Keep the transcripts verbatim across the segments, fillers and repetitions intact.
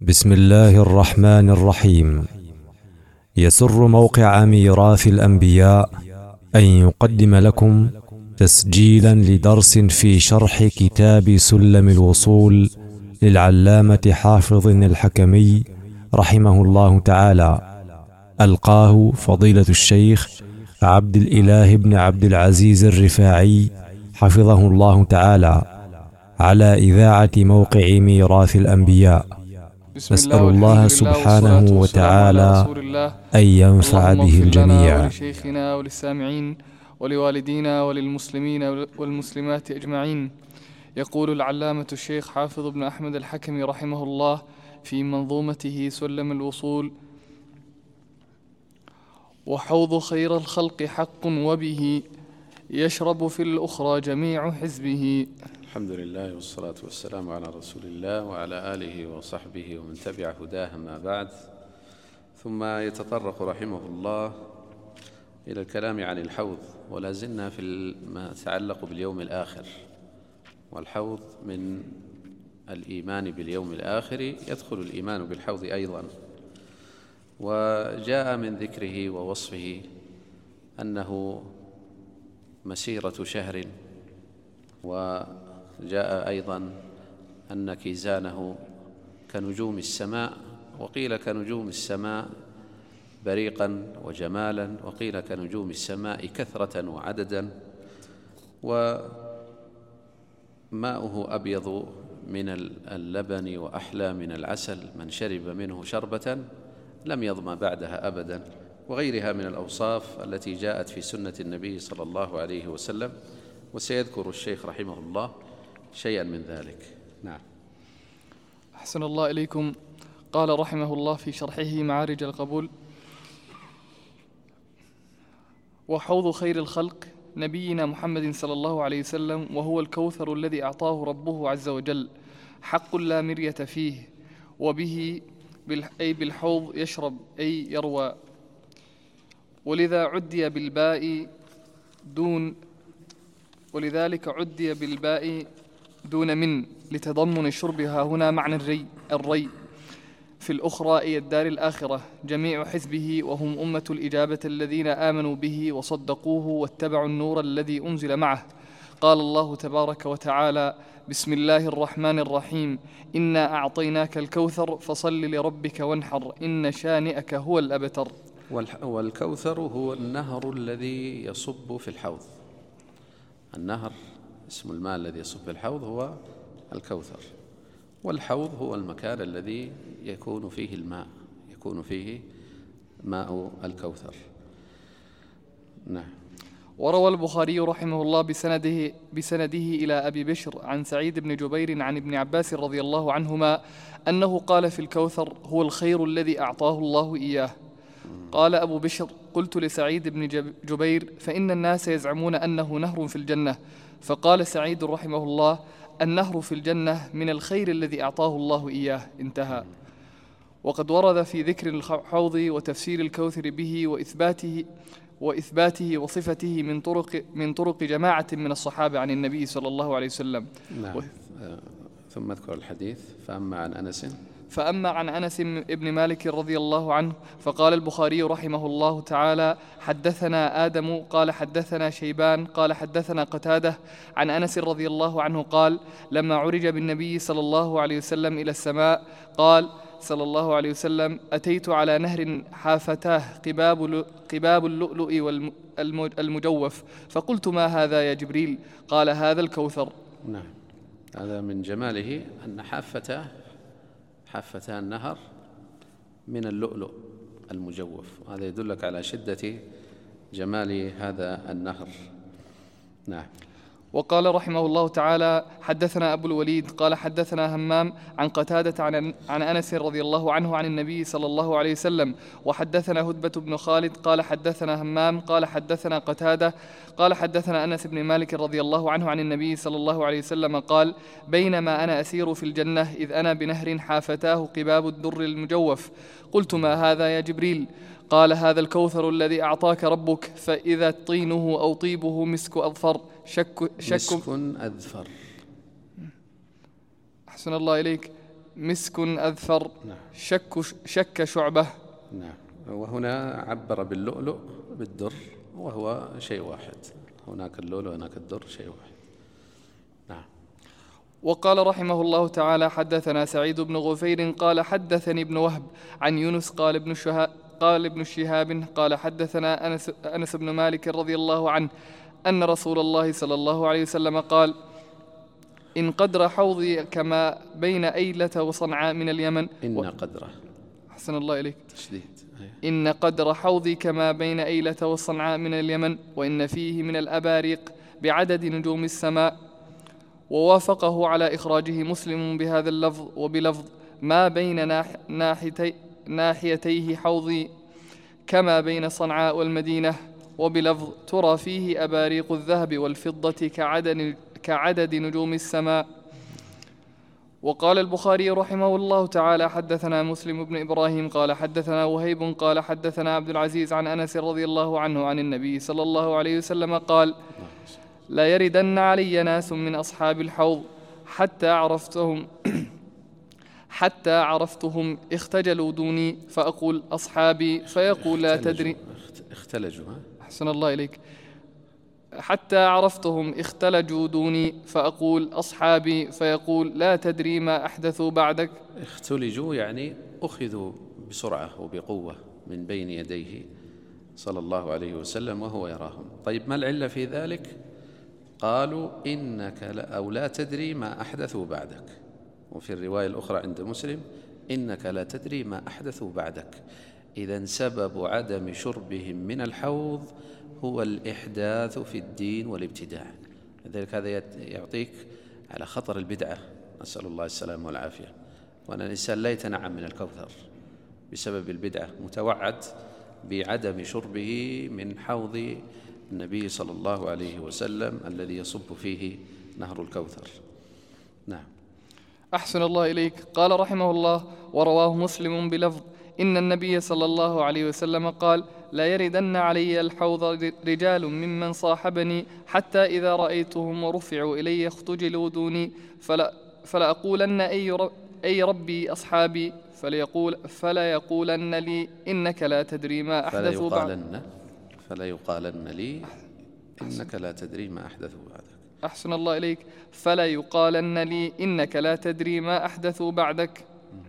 بسم الله الرحمن الرحيم. يسر موقع ميراث الأنبياء أن يقدم لكم تسجيلا لدرس في شرح كتاب سلم الوصول للعلامة حافظ الحكمي رحمه الله تعالى، ألقاه فضيلة الشيخ عبد الإله بن عبد العزيز الرفاعي حفظه الله تعالى على إذاعة موقع ميراث الأنبياء. نسأل الله سبحانه وتعالى أن ينفع به الجميع. ولشيخنا وللسامعين ولوالدينا وللمسلمين والمسلمات أجمعين. يقول العلامة الشيخ حافظ بن أحمد الحكمي رحمه الله في منظومته سلم الوصول: وحوض خير الخلق حق وبه يشرب في الأخرى جميع حزبه. الحمد لله والصلاة والسلام على رسول الله وعلى آله وصحبه ومن تبع هداه، ما بعد. ثم يتطرق رحمه الله إلى الكلام عن الحوض، ولا زلنا في ما يتعلق باليوم الآخر. والحوض من الإيمان باليوم الآخر يدخل الإيمان بالحوض أيضا. وجاء من ذكره ووصفه أنه مسيرة شهر، وجاء أيضا أن كيزانه كنجوم السماء، وقيل كنجوم السماء بريقا وجمالا، وقيل كنجوم السماء كثرة وعددا. وماؤه أبيض من اللبن وأحلى من العسل، من شرب منه شربة لم يظمأ بعدها أبدا، وغيرها من الأوصاف التي جاءت في سنة النبي صلى الله عليه وسلم. وسيذكر الشيخ رحمه الله شيئا من ذلك. نعم. أحسن الله إليكم. قال رحمه الله في شرحه معارج القبول: وحوض خير الخلق نبينا محمد صلى الله عليه وسلم، وهو الكوثر الذي أعطاه ربه عز وجل، حق لا مرية فيه، وبه أي بالحوض يشرب أي يروى، ولذا عدي بالباء دون ولذلك عدي بالباء دون من لتضمن شربها هنا معنى الري الري في الأخرى أي الدار الآخرة، جميع حزبه، وهم أمة الإجابة الذين آمنوا به وصدقوه واتبعوا النور الذي أنزل معه. قال الله تبارك وتعالى: بسم الله الرحمن الرحيم، إنا أعطيناك الكوثر فصل لربك وانحر إن شانئك هو الأبتر. والكوثر هو النهر الذي يصب في الحوض. النهر اسم الماء الذي يصب في الحوض هو الكوثر، والحوض هو المكان الذي يكون فيه الماء، يكون فيه ماء الكوثر. نعم. وروى البخاري رحمه الله بسنده, بسنده إلى أبي بشر عن سعيد بن جبير عن ابن عباس رضي الله عنهما أنه قال في الكوثر: هو الخير الذي أعطاه الله إياه. قال أبو بشر: قلت لسعيد بن جبير: فإن الناس يزعمون أنه نهر في الجنة. فقال سعيد رحمه الله: النهر في الجنة من الخير الذي أعطاه الله إياه. انتهى. وقد ورد في ذكر الحوض وتفسير الكوثر به وإثباته وإثباته وصفته من طرق من طرق جماعة من الصحابة عن النبي صلى الله عليه وسلم. نعم. و... ثم اذكر الحديث. فأما عن أنس فأما عن أنس بن مالك رضي الله عنه فقال البخاري رحمه الله تعالى: حدثنا آدم قال حدثنا شيبان قال حدثنا قتادة عن أنس رضي الله عنه قال: لما عرج بالنبي صلى الله عليه وسلم إلى السماء قال صلى الله عليه وسلم: أتيت على نهر حافتاه قباب قباب اللؤلؤ والمجوف، فقلت: ما هذا يا جبريل؟ قال: هذا الكوثر. نعم. هذا من جماله أن حافتاه حافتا النهر من اللؤلؤ المجوف، هذا يدلك على شدة جمال هذا النهر. نعم. وقال رحمه الله تعالى: حدثنا أبو الوليد قال حدثنا همام عن قتادة عن, عن أنس رضي الله عنه عن النبي صلى الله عليه وسلم، وحدثنا هدبة بن خالد قال حدثنا همام قال حدثنا قتادة قال حدثنا أنس بن مالك رضي الله عنه عن النبي صلى الله عليه وسلم قال: بينما أنا أسير في الجنة إذ أنا بنهر حافتاه قباب الدر المجوف، قلت: ما هذا يا جبريل؟ قال: هذا الكوثر الذي أعطاك ربك، فإذا طينه أو طيبه مسك أظفر شك, شك مسك أذفر. أحسن الله إليك. مسك أذفر. نعم. شك, شك شعبة. نعم. وهنا عبر باللؤلؤ بالدر وهو شيء واحد، هناك اللؤلؤ هناك الدر شيء واحد. نعم. وقال رحمه الله تعالى: حدثنا سعيد بن غفير قال حدثني ابن وهب عن يونس قال ابن شهاب قال ابن شهاب قال حدثنا أنس, أنس بن مالك رضي الله عنه أن رسول الله صلى الله عليه وسلم قال: إن قدر حوضي كما بين أيلة وصنعاء من اليمن. إن قدره. أحسن الله إليك. تشديد. إن قدر حوضي كما بين أيلة وصنعاء من اليمن، وإن فيه من الأباريق بعدد نجوم السماء. ووافقه على إخراجه مسلم بهذا اللفظ وبلفظ: ما بين ناح ناحيتي ناحيتيه حوضي كما بين صنعاء والمدينة، وبلفظ: ترى فيه أباريق الذهب والفضة كعدد, كعدد نجوم السماء. وقال البخاري رحمه الله تعالى: حدثنا مسلم بن إبراهيم قال حدثنا وهيب قال حدثنا عبد العزيز عن أنس رضي الله عنه عن النبي صلى الله عليه وسلم قال: لا يردن علي ناس من أصحاب الحوض حتى عرفتهم حتى عرفتهم اختجلوا دوني فأقول أصحابي فيقول لا تدري. اختلجوا. أحسن الله إليك. حتى عرفتهم اختلجوا دوني فأقول أصحابي فيقول لا تدري ما أحدثوا بعدك. اختلجوا يعني أخذوا بسرعة وبقوة من بين يديه صلى الله عليه وسلم وهو يراهم. طيب ما العلة في ذلك؟ قالوا إنك لا أو لا تدري ما أحدثوا بعدك. وفي الرواية الأخرى عند مسلم: إنك لا تدري ما أحدثوا بعدك. إذن سبب عدم شربهم من الحوض هو الإحداث في الدين والابتداع. لذلك هذا يعطيك على خطر البدعة، نسأل الله السلامة والعافية، وأن الإنسان لا يتنعم من الكوثر بسبب البدعة، متوعد بعدم شربه من حوض النبي صلى الله عليه وسلم الذي يصب فيه نهر الكوثر. نعم. أحسن الله إليك. قال رحمه الله: ورواه مسلم بلفظ: إن النبي صلى الله عليه وسلم قال: لا يردن علي الحوض رجال ممن صاحبني حتى إذا رأيتهم ورفعوا إلي اختجلوا دوني فلا, فلا أقولن أي, رب أي ربي أصحابي فليقول فلا يقولن لي إنك لا تدري ما أحدثوا بعدك. فلا يقالن لي إنك لا تدري ما أحدثوا بعدك. أحسن الله إليك. فلا يقالن لي إنك لا تدري ما أحدثوا بعدك.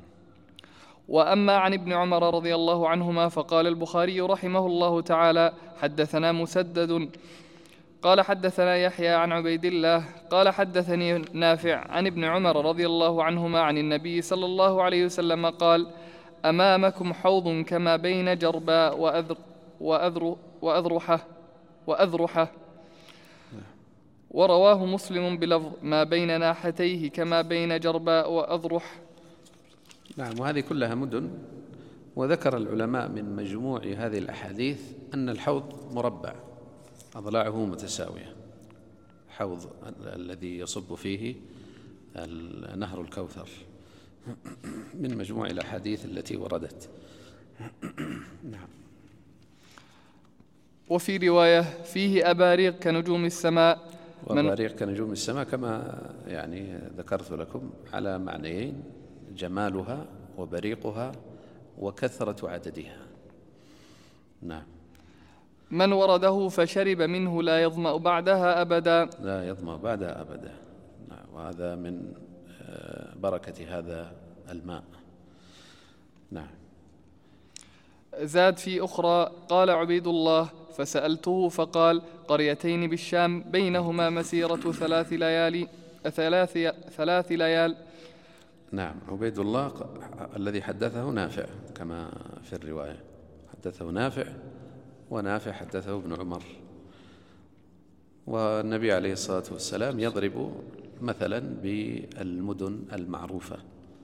وأما عن ابن عمر رضي الله عنهما فقال البخاري رحمه الله تعالى: حدثنا مسدد قال حدثنا يحيى عن عبيد الله قال حدثني نافع عن ابن عمر رضي الله عنهما عن النبي صلى الله عليه وسلم قال: أمامكم حوض كما بين جرباء وأذر وأذر وأذرحة وأذرحة. ورواه مسلم بلفظ: ما بين ناحتيه كما بين جرباء وأذرح. نعم. وهذه كلها مدن. وذكر العلماء من مجموع هذه الأحاديث أن الحوض مربع أضلاعه متساوية، حوض الذي يصب فيه نهر الكوثر من مجموع الأحاديث التي وردت. نعم. وفي رواية: فيه أباريق كنجوم السماء. وأباريق كنجوم السماء كما يعني ذكرت لكم على معنيين: جمالها وبريقها وكثرة عددها. نعم. من ورده فشرب منه لا يظمأ بعدها أبدا. لا يظمأ بعدها أبدا. نعم. وهذا من بركة هذا الماء. نعم. زاد في أخرى: قال عبيد الله: فسألته فقال: قريتين بالشام بينهما مسيرة ثلاث ليالي ثلاث ثلاث ليال. نعم. عبيد الله الذي حدثه نافع كما في الرواية، حدثه نافع، ونافع حدثه ابن عمر. والنبي عليه الصلاة والسلام يضرب مثلا بالمدن المعروفة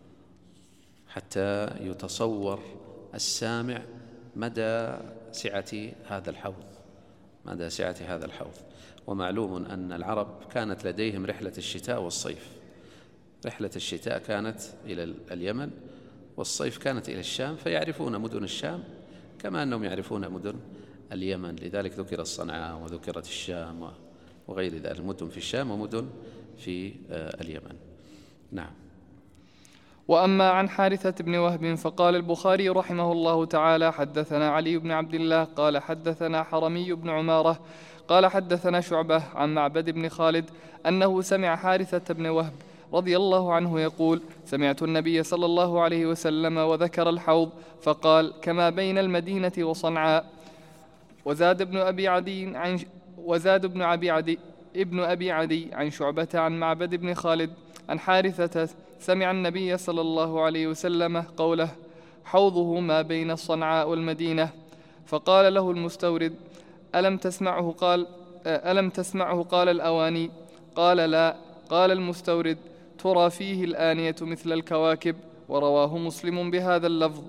حتى يتصور السامع مدى سعة هذا الحوض مدى سعة هذا الحوض. ومعلوم أن العرب كانت لديهم رحلة الشتاء والصيف. رحلة الشتاء كانت إلى اليمن، والصيف كانت إلى الشام، فيعرفون مدن الشام كما أنهم يعرفون مدن اليمن. لذلك ذكر الصنعاء وذكرت الشام وغير ذلك، مدن في الشام ومدن في اليمن. نعم. وأما عن حارثة بن وهب فقال البخاري رحمه الله تعالى: حدثنا علي بن عبد الله قال حدثنا حرمي بن عمارة قال حدثنا شعبة عن معبد بن خالد أنه سمع حارثة بن وهب رضي الله عنه يقول: سمعت النبي صلى الله عليه وسلم وذكر الحوض فقال: كما بين المدينة وصنعاء. وزاد ابن أبي عدي عن وزاد ابن أبي عدي ابن أبي عدي عن شعبة عن معبد بن خالد عن حارثة سمع النبي صلى الله عليه وسلم قوله: حوضه ما بين صنعاء والمدينة. فقال له المستورد: ألم تسمعه قال ألم تسمعه قال الأواني. قال: لا. قال المستورد: ترى فيه الآنية مثل الكواكب. ورواه مسلم بهذا اللفظ.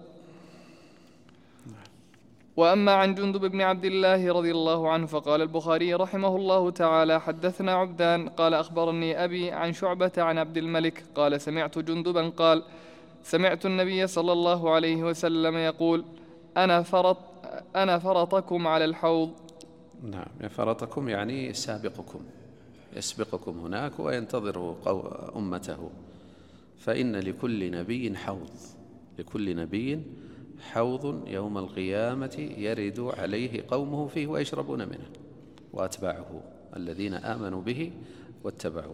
وأما عن جندب بن عبد الله رضي الله عنه فقال البخاري رحمه الله تعالى: حدثنا عبدان قال أخبرني أبي عن شعبة عن عبد الملك قال: سمعت جندبا قال: سمعت النبي صلى الله عليه وسلم يقول: أنا فرط أنا فرطكم على الحوض. نعم، فرطكم يعني سابقكم، يسبقكم هناك وينتظر أمته، فإن لكل نبي حوض، لكل نبي حوض يوم القيامة يرد عليه قومه فيه ويشربون منه، وأتباعه الذين آمنوا به واتبعوه.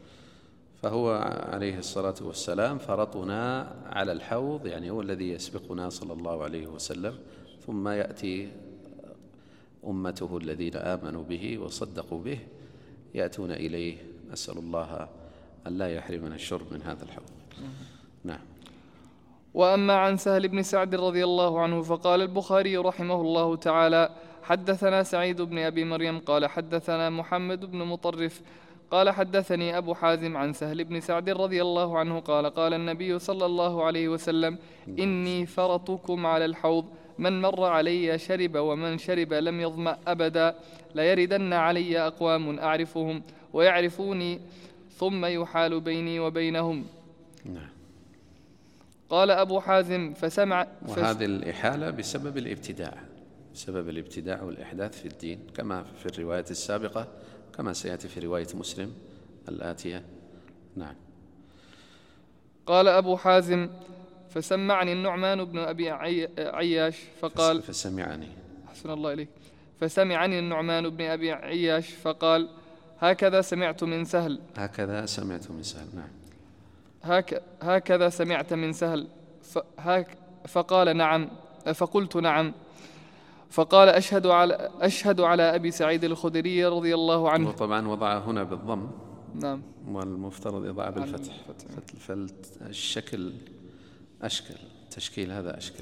فهو عليه الصلاة والسلام فرطنا على الحوض، يعني هو الذي يسبقنا صلى الله عليه وسلم، ثم يأتي أمته الذين آمنوا به وصدقوا به يأتون إليه. نسأل الله أن لا يحرمنا الشرب من هذا الحوض. نعم. وأما عن سهل بن سعد رضي الله عنه فقال البخاري رحمه الله تعالى: حدثنا سعيد بن أبي مريم قال حدثنا محمد بن مطرف قال حدثني أبو حازم عن سهل بن سعد رضي الله عنه قال: قال النبي صلى الله عليه وسلم: إني فرطكم على الحوض، من مر علي شرب ومن شرب لم يظمأ أبدا، ليردن علي أقوام أعرفهم ويعرفوني ثم يحال بيني وبينهم. نعم. قال أبو حازم: فسمع وهذه الإحالة بسبب الابتداع، بسبب الابتداع والإحداث في الدين، كما في الرواية السابقة، كما سيأتي في رواية مسلم الآتية. نعم. قال أبو حازم: فسمعني النعمان بن أبي عياش فقال فسمعني أحسن الله إليك فسمعني النعمان بن أبي عياش فقال: هكذا سمعت من سهل. هكذا سمعت من سهل. نعم. هك هكذا سمعت من سهل. فهك فقال: نعم. فقلت: نعم. فقال: أشهد على أشهد على أبي سعيد الخدري رضي الله عنه. وطبعا وضع هنا بالضم. نعم. والمفترض يضع بالفتح، فالشكل أشكل، تشكيل هذا أشكل.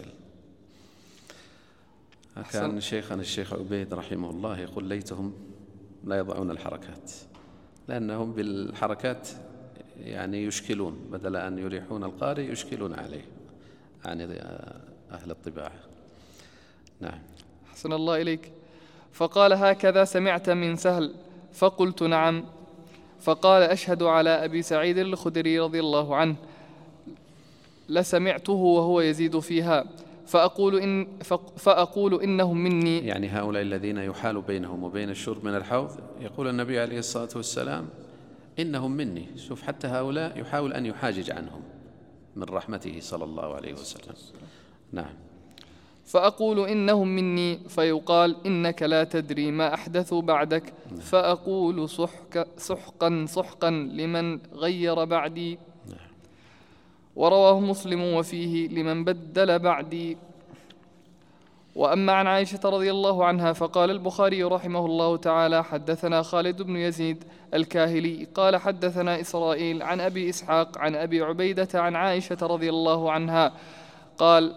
كان شيخنا الشيخ عبيد رحمه الله يقول: ليتهم لا يضعون الحركات، لأنهم بالحركات يعني يشكلون، بدل أن يريحون القارئ يشكلون عليه، يعني أهل الطباعة. نعم. أحسن الله إليك. فقال: هكذا سمعت من سهل؟ فقلت: نعم. فقال: أشهد على أبي سعيد الخدري رضي الله عنه لسمعته وهو يزيد فيها، فأقول, إن فأقول إنهم مني. يعني هؤلاء الذين يحال بينهم وبين الشرب من الحوض، يقول النبي عليه الصلاة والسلام: إنهم مني. شوف، حتى هؤلاء يحاول أن يحاجج عنهم من رحمته صلى الله عليه وسلم. نعم. فأقول إنهم مني، فيقال: إنك لا تدري ما أحدثوا بعدك. نعم. فأقول: سحق سحقا سحقا لمن غير بعدي. نعم. ورواه مسلم وفيه: لمن بدل بعدي. وأما عن عائشة رضي الله عنها فقال البخاري رحمه الله تعالى: حدثنا خالد بن يزيد الكاهلي قال حدثنا إسرائيل عن أبي إسحاق عن أبي عبيدة عن عائشة رضي الله عنها قال: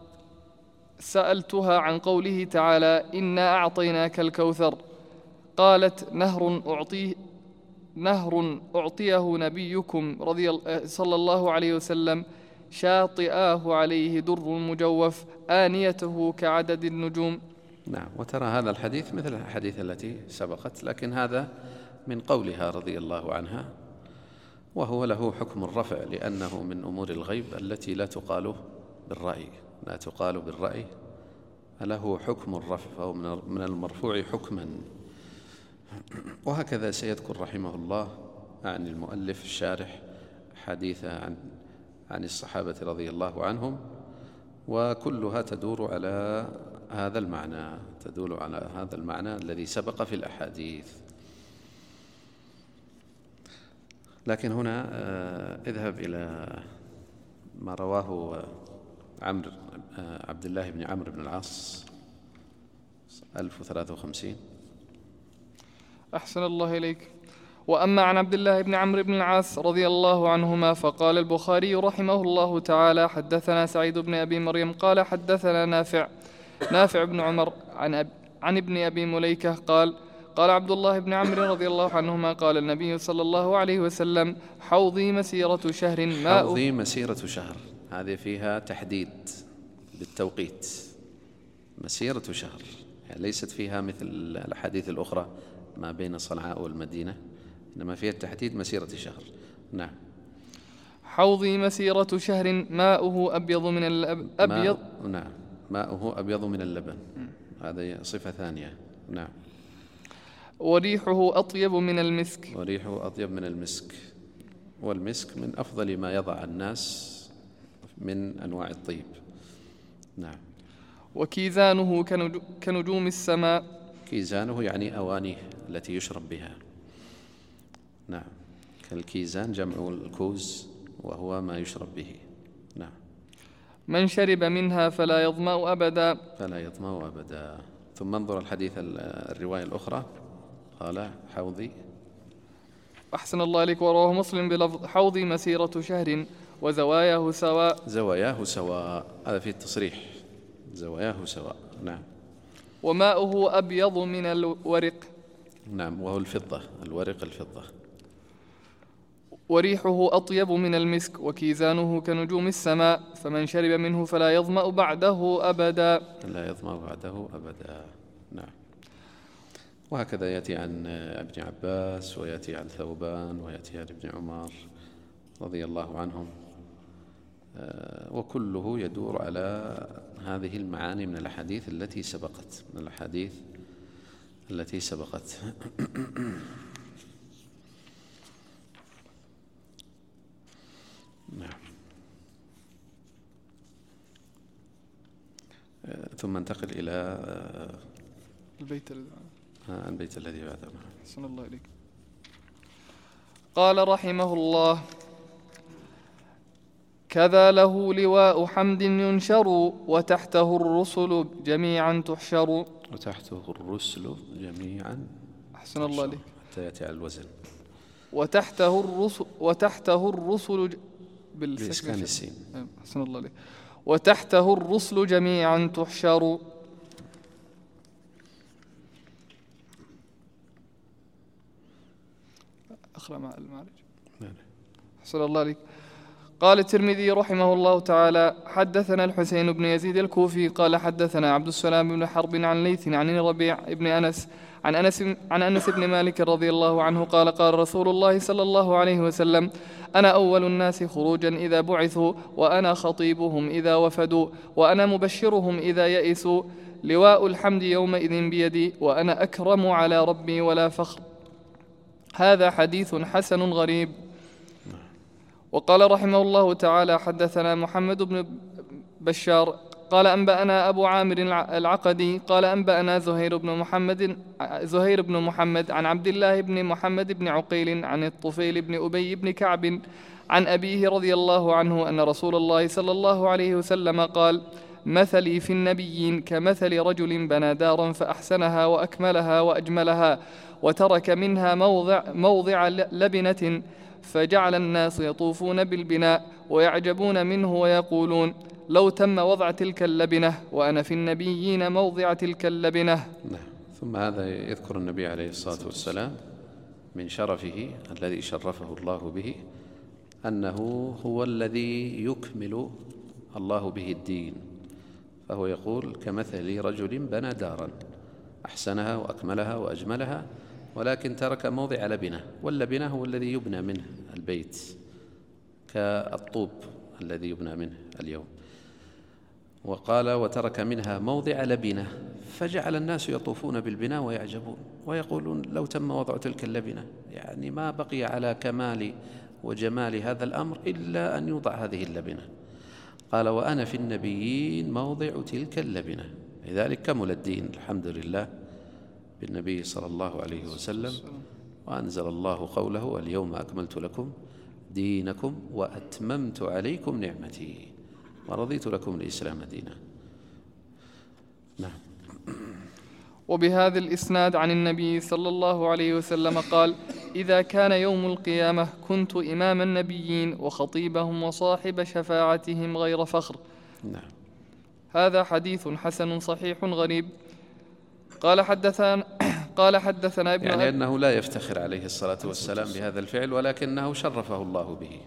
سألتها عن قوله تعالى: إنا أعطيناك الكوثر، قالت: نهر أعطيه نهر أعطيه نبيكم رضي صلى الله عليه وسلم، شاطئاه عليه در مجوف، آنيته كعدد النجوم. نعم. وترى هذا الحديث مثل الحديث التي سبقت، لكن هذا من قولها رضي الله عنها، وهو له حكم الرفع، لأنه من أمور الغيب التي لا تقال بالرأي، لا تقال بالرأي، له حكم الرفع، فهو من المرفوع حكما. وهكذا سيذكر رحمه الله عن المؤلف الشارح حديث عن عن الصحابة رضي الله عنهم، وكلها تدور على هذا المعنى، تدل على هذا المعنى الذي سبق في الأحاديث. لكن هنا اذهب إلى ما رواه عمرو عبد الله بن عمرو بن العاص ألف وثلاثة وخمسين. أحسن الله إليك. وأما عن عبد الله بن عمرو بن العاص رضي الله عنهما فقال البخاري رحمه الله تعالى: حدثنا سعيد بن أبي مريم قال حدثنا نافع نافع بن عمر عن, أب عن ابن أبي مليكة قال: قال عبد الله بن عمرو رضي الله عنهما: قال النبي صلى الله عليه وسلم: حوضي مسيرة شهر ماء. حوضي مسيرة شهر، هذه فيها تحديد بالتوقيت، مسيرة شهر، يعني ليست فيها مثل الأحاديث الأخرى ما بين صنعاء والمدينة، إنما فيها التحديد مسيرة شهر. نعم. حوضي مسيرة شهر ماؤه أبيض من اللبن. أبيض ماء نعم، ماؤه أبيض من اللبن، هذه صفة ثانية. نعم. وريحه أطيب من المسك. وريحه أطيب من المسك، والمسك من أفضل ما يضع الناس من أنواع الطيب. نعم. وكيزانه كنجوم السماء. كيزانه يعني أوانيه التي يشرب بها. نعم. كالكيزان جمع الكوز وهو ما يشرب به. نعم. من شرب منها فلا يظمأ أبدا. فلا يظمأ أبدا. ثم انظر الحديث الرواية الأخرى، قال: حوضي. أحسن الله عليك. ورواه مسلم بلفظ: حوضي مسيرة شهر وزواياه سواء. زواياه سواء، هذا فيه التصريح، زواياه سواء. نعم. وماؤه أبيض من الورق. نعم، وهو الفضة، الورق الفضة. وريحه أطيب من المسك، وكيزانه كنجوم السماء، فمن شرب منه فلا يظمأ بعده أبدا. لا يظمأ بعده أبدا. نعم. وهكذا يأتي عن ابن عباس، ويأتي عن ثوبان، ويأتي عن ابن عمر رضي الله عنهم، وكله يدور على هذه المعاني من الأحاديث التي سبقت من الأحاديث التي سبقت. نعم. ثم انتقل إلى البيت الذي البيت الذي بعده. أحسن الله إليك. قال رحمه الله: كذا له لواء حمد ينشر، وتحته الرسل جميعا تحشر. وتحته الرسل جميعا. أحسن الله عليك. حتى يأتي على الوزن. وتحته الرسل وتحته الرسل بإسكان السين. أحسن الله عليك. وتحته الرسل جميعا تحشر. أخرى مع المعرج. أحسن الله عليك. قال الترمذي رحمه الله تعالى: حدثنا الحسين بن يزيد الكوفي قال حدثنا عبد السلام بن حرب عن ليث عن الربيع بن أنس عن أنس عن أنس بن مالك رضي الله عنه قال: قال رسول الله صلى الله عليه وسلم: أنا أول الناس خروجا إذا بعثوا، وأنا خطيبهم إذا وفدوا، وأنا مبشرهم إذا يئسوا، لواء الحمد يومئذ بيدي، وأنا أكرم على ربي ولا فخر. هذا حديث حسن غريب. وقال رحمه الله تعالى: حدثنا محمد بن بشار قال أنبأنا أبو عامر العقدي قال أنبأنا زهير بن محمد زهير بن محمد عن عبد الله بن محمد بن عقيل عن الطفيل بن أبي بن كعب عن أبيه رضي الله عنه أن رسول الله صلى الله عليه وسلم قال: مثلي في النبيين كمثل رجل بنى دارا فأحسنها وأكملها وأجملها، وترك منها موضع, موضع لبنة، فجعل الناس يطوفون بالبناء ويعجبون منه ويقولون: لو تم وضع تلك اللبنة وأنا في النبيين موضع تلك اللبنة. نعم. ثم هذا يذكر النبي عليه الصلاة والسلام من شرفه الذي شرفه الله به أنه هو الذي يكمل الله به الدين، فهو يقول: كمثل رجل بنى دارا أحسنها وأكملها وأجملها، ولكن ترك موضع لبنة، واللبنة هو الذي يبنى منه البيت كالطوب الذي يبنى منه اليوم. وقال: وترك منها موضع لبنة، فجعل الناس يطوفون بالبناء ويعجبون ويقولون: لو تم وضع تلك اللبنة، يعني ما بقي على كمال وجمال هذا الأمر إلا أن يوضع هذه اللبنة. قال وأنا في النبيين موضع تلك اللبنة. لذلك كمل الدين الحمد لله بالنبي صلى الله عليه وسلم، وأنزل الله قوله اليوم أكملت لكم دينكم وأتممت عليكم نعمتي ورضيت لكم الإسلام دينا. نعم. وبهذا الإسناد عن النبي صلى الله عليه وسلم قال إذا كان يوم القيامة كنت إمام النبيين وخطيبهم وصاحب شفاعتهم غير فخر. نعم. هذا حديث حسن صحيح غريب. قال حدثنا قال حدثنا ابن يعني أنه لا يفتخر عليه الصلاة والسلام بهذا الفعل، ولكنه شرفه الله به.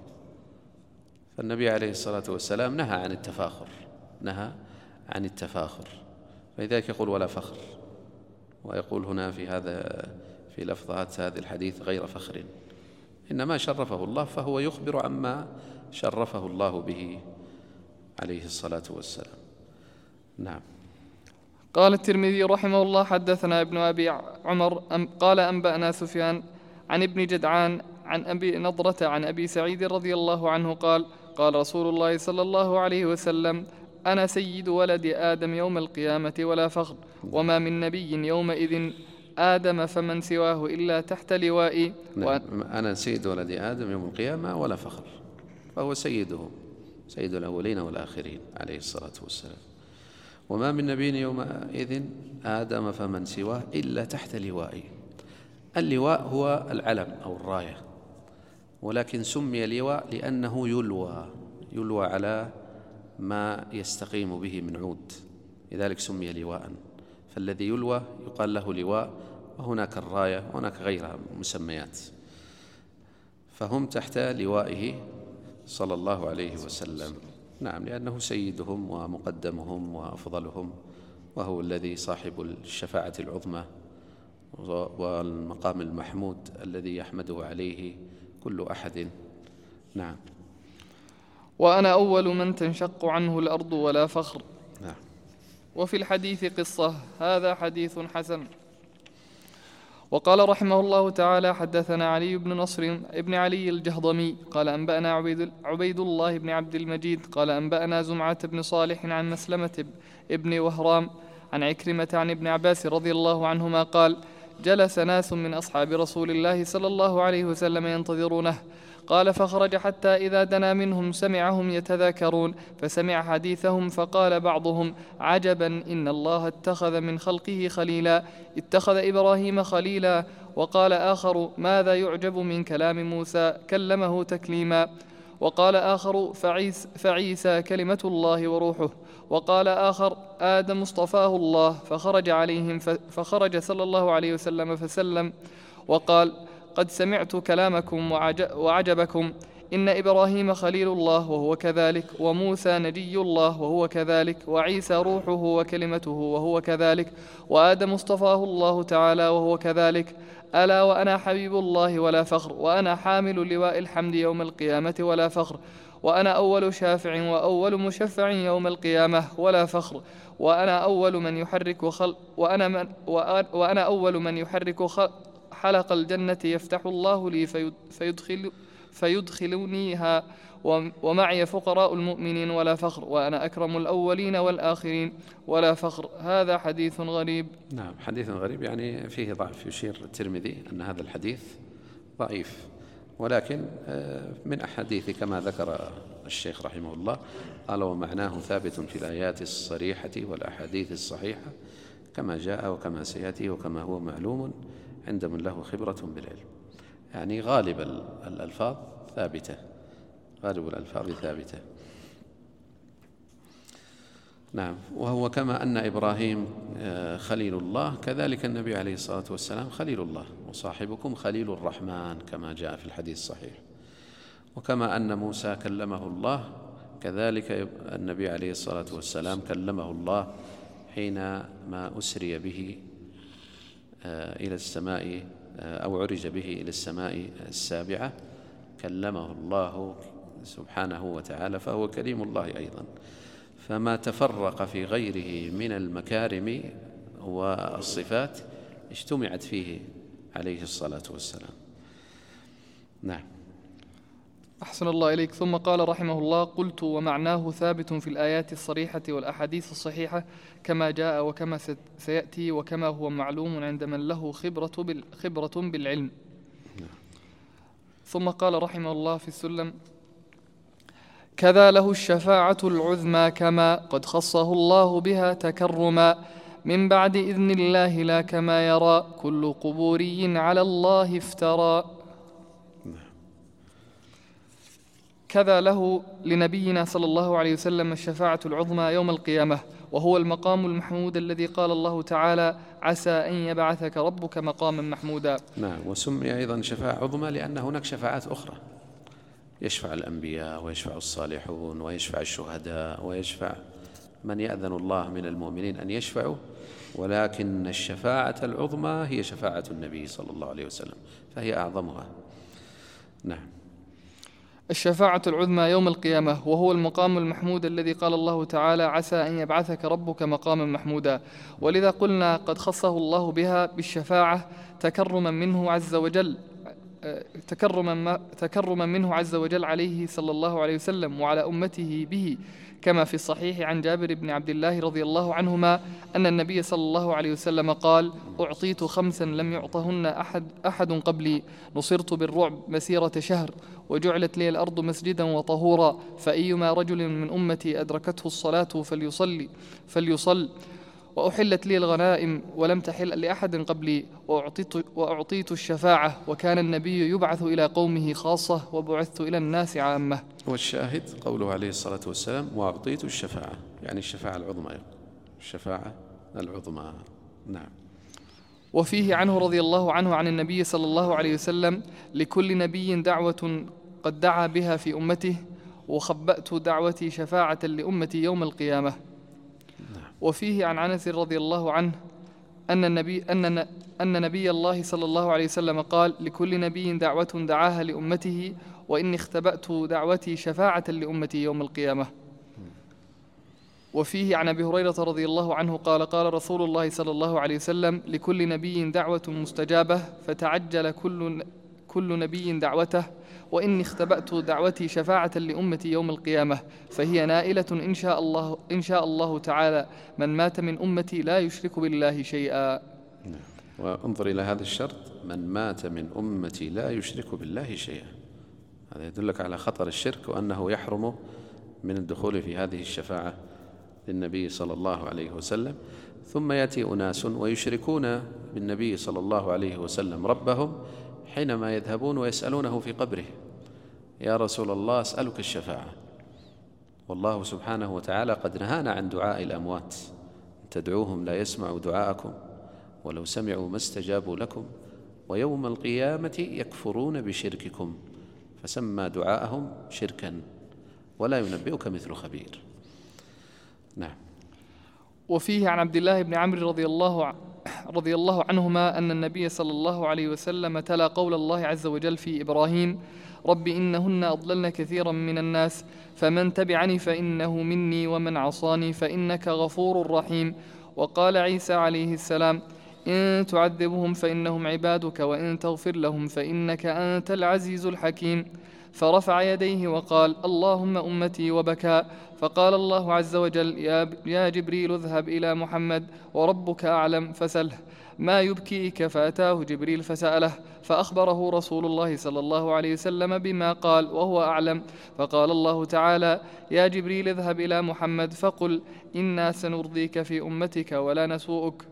فالنبي عليه الصلاة والسلام نهى عن التفاخر، نهى عن التفاخر، فلذلك يقول ولا فخر، ويقول هنا في هذا في لفظات هذا الحديث غير فخر، إنما شرفه الله، فهو يخبر عما شرفه الله به عليه الصلاة والسلام. نعم. قال الترمذي رحمه الله حدثنا ابن أبي عمر أم قال أنبأنا سفيان عن ابن جدعان عن أبي نضرة عن أبي سعيد رضي الله عنه قال قال رسول الله صلى الله عليه وسلم أنا سيد ولد آدم يوم القيامة ولا فخر، وما من نبي يومئذ آدم فمن سواه إلا تحت لوائي. نعم. أنا سيد ولد آدم يوم القيامة ولا فخر، فهو سيدهم، سيد الأولين والآخرين عليه الصلاة والسلام. وما من نبي يومئذ آدم فمن سواه إلا تحت لوائي. اللواء هو العلم أو الراية، ولكن سمي لواء لأنه يلوى يلوى على ما يستقيم به من عود، لذلك سمي لواء. فالذي يلوى يقال له لواء، وهناك الراية وهناك غيرها مسميات، فهم تحت لوائه صلى الله عليه وسلم. نعم، لأنه سيدهم ومقدمهم وأفضلهم، وهو الذي صاحب الشفاعة العظمى والمقام المحمود الذي يحمده عليه كل أحد. نعم. وأنا أول من تنشق عنه الأرض ولا فخر. نعم. وفي الحديث قصة. هذا حديث حسن. وقال رحمه الله تعالى حدثنا علي بن نصر ابن علي الجهضمي قال أنبأنا عبيد, عبيد الله بن عبد المجيد قال أنبأنا زمعة بن صالح عن مسلمة ابن وهرام عن عكرمة عن ابن عباس رضي الله عنهما قال جلس ناس من أصحاب رسول الله صلى الله عليه وسلم ينتظرونه، قال فخرج حتى إذا دنا منهم سمعهم يتذاكرون، فسمع حديثهم فقال بعضهم عجبا إن الله اتخذ من خلقه خليلا، اتخذ إبراهيم خليلا. وقال آخر ماذا يعجب من كلام موسى كلمه تكليما. وقال آخر فعيس فعيسى كلمة الله وروحه. وقال آخر آدم اصطفاه الله. فخرج عليهم فخرج صلى الله عليه وسلم فسلم وقال قد سمعت كلامكم وعجبكم، إن إبراهيم خليل الله وهو كذلك، وموسى نجي الله وهو كذلك، وعيسى روحه وكلمته وهو كذلك، وآدم اصطفاه الله تعالى وهو كذلك. ألا وأنا حبيب الله ولا فخر، وأنا حامل لواء الحمد يوم القيامة ولا فخر، وأنا أول شافع وأول مشفع يوم القيامة ولا فخر، وأنا أول من يحرك خلق وأنا, من وأنا أول من يحرك خلق حلق الجنة يفتح الله لي فيدخل فيدخلنيها، ومعي فقراء المؤمنين ولا فخر، وأنا أكرم الأولين والآخرين ولا فخر. هذا حديث غريب. نعم، حديث غريب يعني فيه ضعف. يشير الترمذي أن هذا الحديث ضعيف، ولكن من أحاديث كما ذكر الشيخ رحمه الله قال ومعناه ثابت في الآيات الصريحة والأحاديث الصحيحة كما جاء وكما سيأتي وكما هو معلوم عند من له خبرة بالعلم. يعني غالب الألفاظ ثابتة، غالب الألفاظ ثابتة. نعم. وهو كما أن إبراهيم خليل الله، كذلك النبي عليه الصلاة والسلام خليل الله، وصاحبكم خليل الرحمن كما جاء في الحديث الصحيح. وكما أن موسى كلمه الله، كذلك النبي عليه الصلاة والسلام كلمه الله حينما أسري به إلى السماء أو عرج به إلى السماء السابعة، كلمه الله سبحانه وتعالى، فهو كليم الله أيضا. فما تفرق في غيره من المكارم والصفات اجتمعت فيه عليه الصلاة والسلام. نعم. أحسن الله إليك. ثم قال رحمه الله: قلت ومعناه ثابت في الآيات الصريحة والأحاديث الصحيحة كما جاء وكما سيأتي وكما هو معلوم عند من له خبرة, بال خبرة بالعلم. ثم قال رحمه الله في السلم: كذا له الشفاعة العظمى كما قد خصه الله بها تكرما من بعد إذن الله لا كما يرى كل قبوري على الله افترى. كذا له لنبينا صلى الله عليه وسلم الشفاعة العظمى يوم القيامة، وهو المقام المحمود الذي قال الله تعالى: عسى أن يبعثك ربك مقاما محمودا. نعم. وسمي أيضا شفاعة عظمى لأن هناك شفاعات أخرى، يشفع الأنبياء ويشفع الصالحون ويشفع الشهداء ويشفع من يأذن الله من المؤمنين أن يشفعوا، ولكن الشفاعة العظمى هي شفاعة النبي صلى الله عليه وسلم، فهي أعظمها. نعم. الشفاعة العظمى يوم القيامة، وهو المقام المحمود الذي قال الله تعالى: عسى أن يبعثك ربك مقاما محمودا. ولذا قلنا قد خصه الله بها بالشفاعة تكرما منه عز وجل تكرما, تكرما منه عز وجل عليه صلى الله عليه وسلم وعلى أمته به، كما في الصحيح عن جابر بن عبد الله رضي الله عنهما أن النبي صلى الله عليه وسلم قال: أعطيت خمسا لم يعطهن أحد, أحد قبلي، نصرت بالرعب مسيرة شهر، وجعلت لي الأرض مسجدا وطهورا، فأيما رجل من أمتي أدركته الصلاة فليصلي فليصل وأحلت لي الغنائم ولم تحل لأحد قبلي، وأعطيت, وأعطيت الشفاعة، وكان النبي يبعث إلى قومه خاصة وبعثت إلى الناس عامة. والشاهد قوله عليه الصلاة والسلام: وأعطيت الشفاعة، يعني الشفاعة العظمى، الشفاعة العظمى. نعم. وفيه عنه رضي الله عنه عن النبي صلى الله عليه وسلم: لكل نبي دعوة قد دعا بها في أمته، وخبأت دعوتي شفاعة لأمتي يوم القيامة. وفيه عن أنس رضي الله عنه أن النبي أن أن نبي الله صلى الله عليه وسلم قال: لكل نبي دعوة دعاها لأمته، وإني اختبأت دعوتي شفاعة لأمتي يوم القيامة. وفيه عن أبي هريرة رضي الله عنه قال: قال رسول الله صلى الله عليه وسلم: لكل نبي دعوة مستجابة، فتعجل كل كل نبي دعوته، وإني اختبأت دعوتي شفاعة لأمتي يوم القيامة، فهي نائلة إن شاء الله إن شاء الله تعالى من مات من أمتي لا يشرك بالله شيئا. وانظر إلى هذا الشرط: من مات من أمتي لا يشرك بالله شيئا. هذا يدلك على خطر الشرك وأنه يحرم من الدخول في هذه الشفاعة للنبي صلى الله عليه وسلم. ثم يأتي أناس ويشركون بالنبي صلى الله عليه وسلم ربهم حينما يذهبون ويسألونه في قبره: يا رسول الله أسألك الشفاعة، والله سبحانه وتعالى قد نهانا عن دعاء الأموات، تدعوهم لا يسمعوا دعاءكم ولو سمعوا ما استجابوا لكم، ويوم القيامة يكفرون بشرككم، فسمى دعاءهم شركا، ولا ينبئك مثل خبير. نعم. وفيه عن عبد الله بن عمرو رضي الله عنه رضي الله عنهما أن النبي صلى الله عليه وسلم تلا قول الله عز وجل في إبراهيم: رب إنهن أضللن كثيرا من الناس فمن تبعني فإنه مني ومن عصاني فإنك غفور رحيم. وقال عيسى عليه السلام: إن تعذبهم فإنهم عبادك وإن تغفر لهم فإنك أنت العزيز الحكيم. فرفع يديه وقال: اللهم أمتي، وبكى. فقال الله عز وجل: يا جبريل اذهب إلى محمد وربك أعلم فسله ما يبكيك. فأتاه جبريل فسأله، فأخبره رسول الله صلى الله عليه وسلم بما قال وهو أعلم. فقال الله تعالى: يا جبريل اذهب إلى محمد فقل إنا سنرضيك في أمتك ولا نسوءك.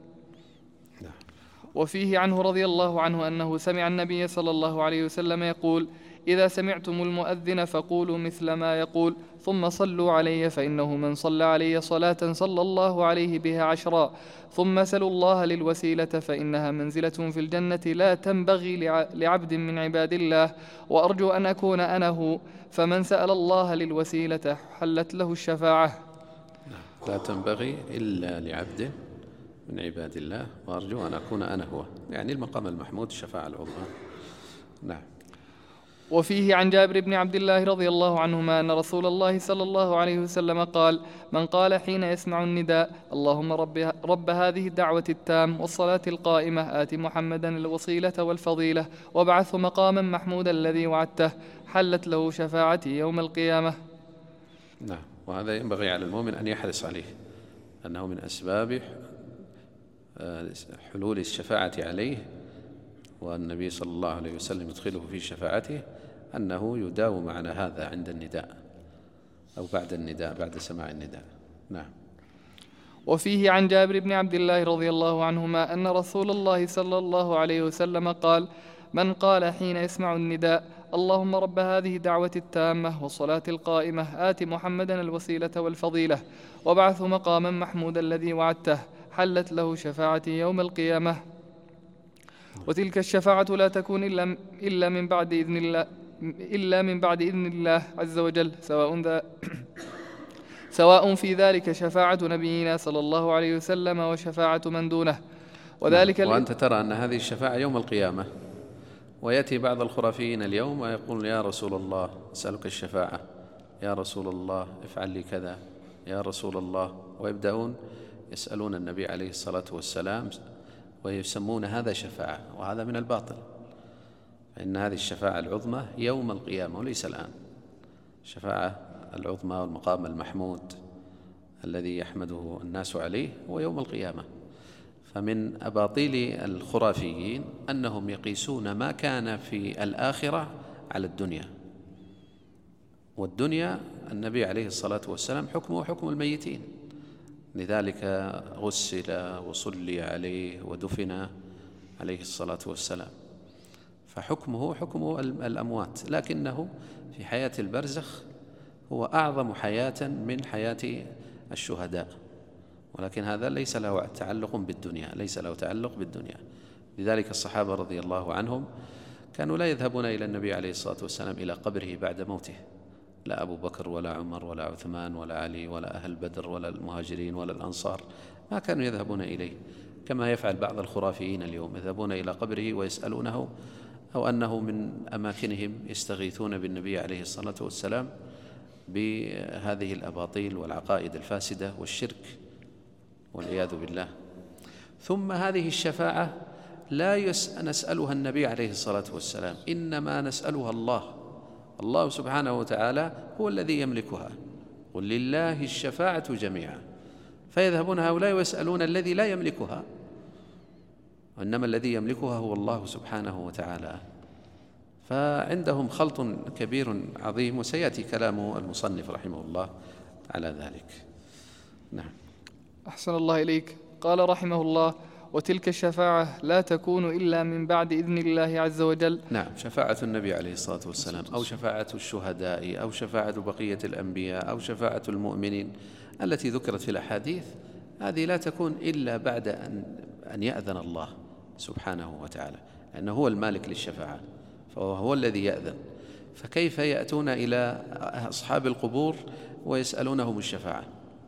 وفيه عنه رضي الله عنه أنه سمع النبي صلى الله عليه وسلم يقول: إذا سمعتم المؤذن فقولوا مثل ما يقول، ثم صلوا علي، فإنه من صلى علي صلاة صلى الله عليه بها عشرا، ثم سلوا الله للوسيلة فإنها منزلة في الجنة لا تنبغي لعبد من عباد الله، وأرجو أن أكون أنا هو، فمن سأل الله للوسيلة حلت له الشفاعة. لا تنبغي إلا لعبد من عباد الله، وأرجو أن أكون أنا هو، يعني المقام المحمود الشفاعة العظمى. نعم. وفيه عن جابر بن عبد الله رضي الله عنهما أن رسول الله صلى الله عليه وسلم قال: من قال حين يسمع النداء: اللهم رب, رب هذه الدعوة التام والصلاة القائمة آت محمدا الوصيلة والفضيلة وابعثه مقاما محمودا الذي وعدته، حلت له شفاعتي يوم القيامة. نعم، وهذا ينبغي على المؤمن أن يحرص عليه، أنه من أسباب حلول الشفاعة عليه، والنبي صلى الله عليه وسلم يدخله في شفاعته، أنه يداوم على هذا عند النداء أو بعد النداء، بعد سماع النداء. نعم. وفيه عن جابر بن عبد الله رضي الله عنهما أن رسول الله صلى الله عليه وسلم قال: من قال حين يسمع النداء: اللهم رب هذه الدعوة التامة والصلاة القائمة آت محمدا الوسيلة والفضيلة وابعثه مقاما محمودا الذي وعدته، حلت له شفاعتي يوم القيامة. وتلك الشفاعة لا تكون إلا, إلا من بعد إذن الله إلا من بعد إذن الله عز وجل، سواء ذا سواء في ذلك شفاعة نبينا صلى الله عليه وسلم وشفاعة من دونه. وذلك وأنت ترى أن هذه الشفاعة يوم القيامة، ويأتي بعض الخرافيين اليوم ويقول: يا رسول الله أسألك الشفاعة، يا رسول الله افعل لي كذا، يا رسول الله، ويبدأون يسألون النبي عليه الصلاة والسلام ويسمون هذا شفاعة، وهذا من الباطل. فإن هذه الشفاعة العظمى يوم القيامة وليس الآن. الشفاعة العظمى والمقام المحمود الذي يحمده الناس عليه هو يوم القيامة. فمن أباطيل الخرافيين أنهم يقيسون ما كان في الآخرة على الدنيا، والدنيا النبي عليه الصلاة والسلام حكمه حكم الميتين، لذلك غسل وصلي عليه ودفن عليه الصلاة والسلام، فحكمه حكم الأموات، لكنه في حياة البرزخ هو أعظم حياة من حياة الشهداء، ولكن هذا ليس له تعلق بالدنيا، ليس له تعلق بالدنيا. لذلك الصحابة رضي الله عنهم كانوا لا يذهبون إلى النبي عليه الصلاة والسلام إلى قبره بعد موته، لا أبو بكر ولا عمر ولا عثمان ولا علي ولا أهل بدر ولا المهاجرين ولا الأنصار، ما كانوا يذهبون إليه كما يفعل بعض الخرافيين اليوم، يذهبون إلى قبره ويسألونه، أو أنه من أماكنهم يستغيثون بالنبي عليه الصلاة والسلام بهذه الأباطيل والعقائد الفاسدة والشرك والعياذ بالله. ثم هذه الشفاعة لا نسألها النبي عليه الصلاة والسلام، إنما نسألها الله. الله سبحانه وتعالى هو الذي يملكها، قل لله الشفاعة جميعا. فيذهبون هؤلاء ويسألون الذي لا يملكها، وإنما الذي يملكها هو الله سبحانه وتعالى. فعندهم خلط كبير عظيم، وسيأتي كلام المصنف رحمه الله على ذلك. نعم. أحسن الله إليك. قال رحمه الله: وتلك الشفاعة لا تكون إلا من بعد إذن الله عز وجل. نعم، شفاعة النبي عليه الصلاة والسلام، أو شفاعة الشهداء، أو شفاعة بقية الأنبياء، أو شفاعة المؤمنين التي ذكرت في الأحاديث، هذه لا تكون إلا بعد أن أن يأذن الله سبحانه وتعالى، لأنه هو المالك للشفاعة، فهو الذي يأذن. فكيف يأتون إلى أصحاب القبور ويسألونهم الشفاعة؟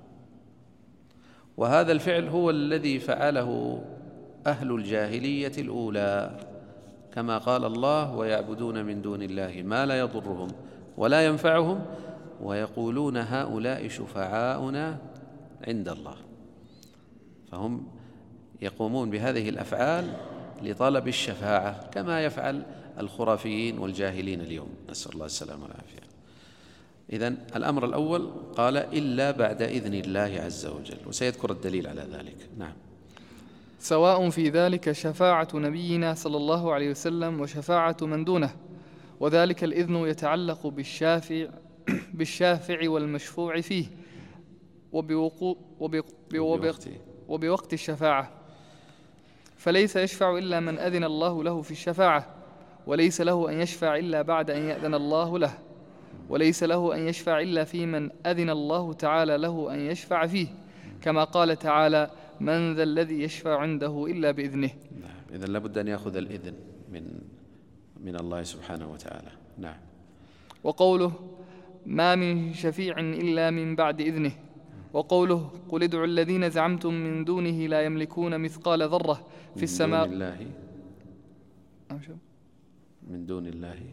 وهذا الفعل هو الذي فعله أهل الجاهلية الأولى، كما قال الله: ويعبدون من دون الله ما لا يضرهم ولا ينفعهم ويقولون هؤلاء شفعاؤنا عند الله. فهم يقومون بهذه الأفعال لطلب الشفاعة، كما يفعل الخرافيين والجاهلين اليوم، نسأل الله السلامة والعافية. إذن الأمر الأول قال: إلا بعد إذن الله عز وجل، وسيذكر الدليل على ذلك. نعم. سواء في ذلك شفاعة نبينا صلى الله عليه وسلم وشفاعة من دونه، وذلك الإذن يتعلق بالشافع بالشافع والمشفوع فيه، وبوقوع وبوقت, وبوقت الشفاعة، فليس يشفع إلا من أذن الله له في الشفاعة، وليس له أن يشفع إلا بعد أن يأذن الله له، وليس له أن يشفع إلا في من أذن الله تعالى له أن يشفع فيه، كما قال تعالى: من ذا الذي يشفع عنده إلا بإذنه. نعم. إذن لابد أن يأخذ الإذن من من الله سبحانه وتعالى. نعم. وقوله: ما من شفيع إلا من بعد إذنه. وقوله: قل ادعوا الذين زعمتم من دونه لا يملكون مثقال ذرة في السماء. من دون الله من دون الله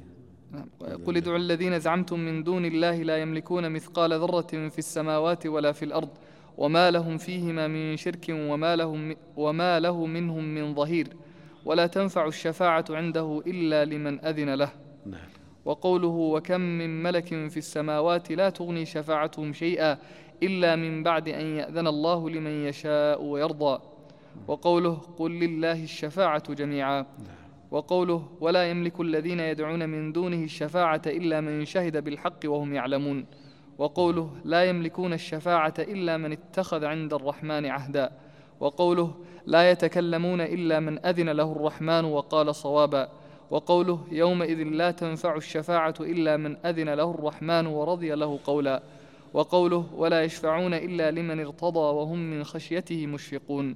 قل ادعوا الذين زعمتم من دون الله لا يملكون مثقال ذرة في السماوات ولا في الأرض وما لهم فيهما من شرك وما, لهم وما له منهم من ظهير ولا تنفع الشفاعة عنده إلا لمن أذن له. وقوله وكم من ملك في السماوات لا تغني شفاعتهم شيئا إلا من بعد أن يأذن الله لمن يشاء ويرضى. وقوله قل لله الشفاعة جميعا. وقوله ولا يملك الذين يدعون من دونه الشفاعة إلا من شهد بالحق وهم يعلمون. وقوله لا يملكون الشفاعة إلا من اتخذ عند الرحمن عهدا. وقوله لا يتكلمون إلا من أذن له الرحمن وقال صوابا. وقوله يومئذ لا تنفع الشفاعة إلا من أذن له الرحمن ورضي له قولا. وقوله ولا يشفعون إلا لمن ارتضى وهم من خشيته مشفقون.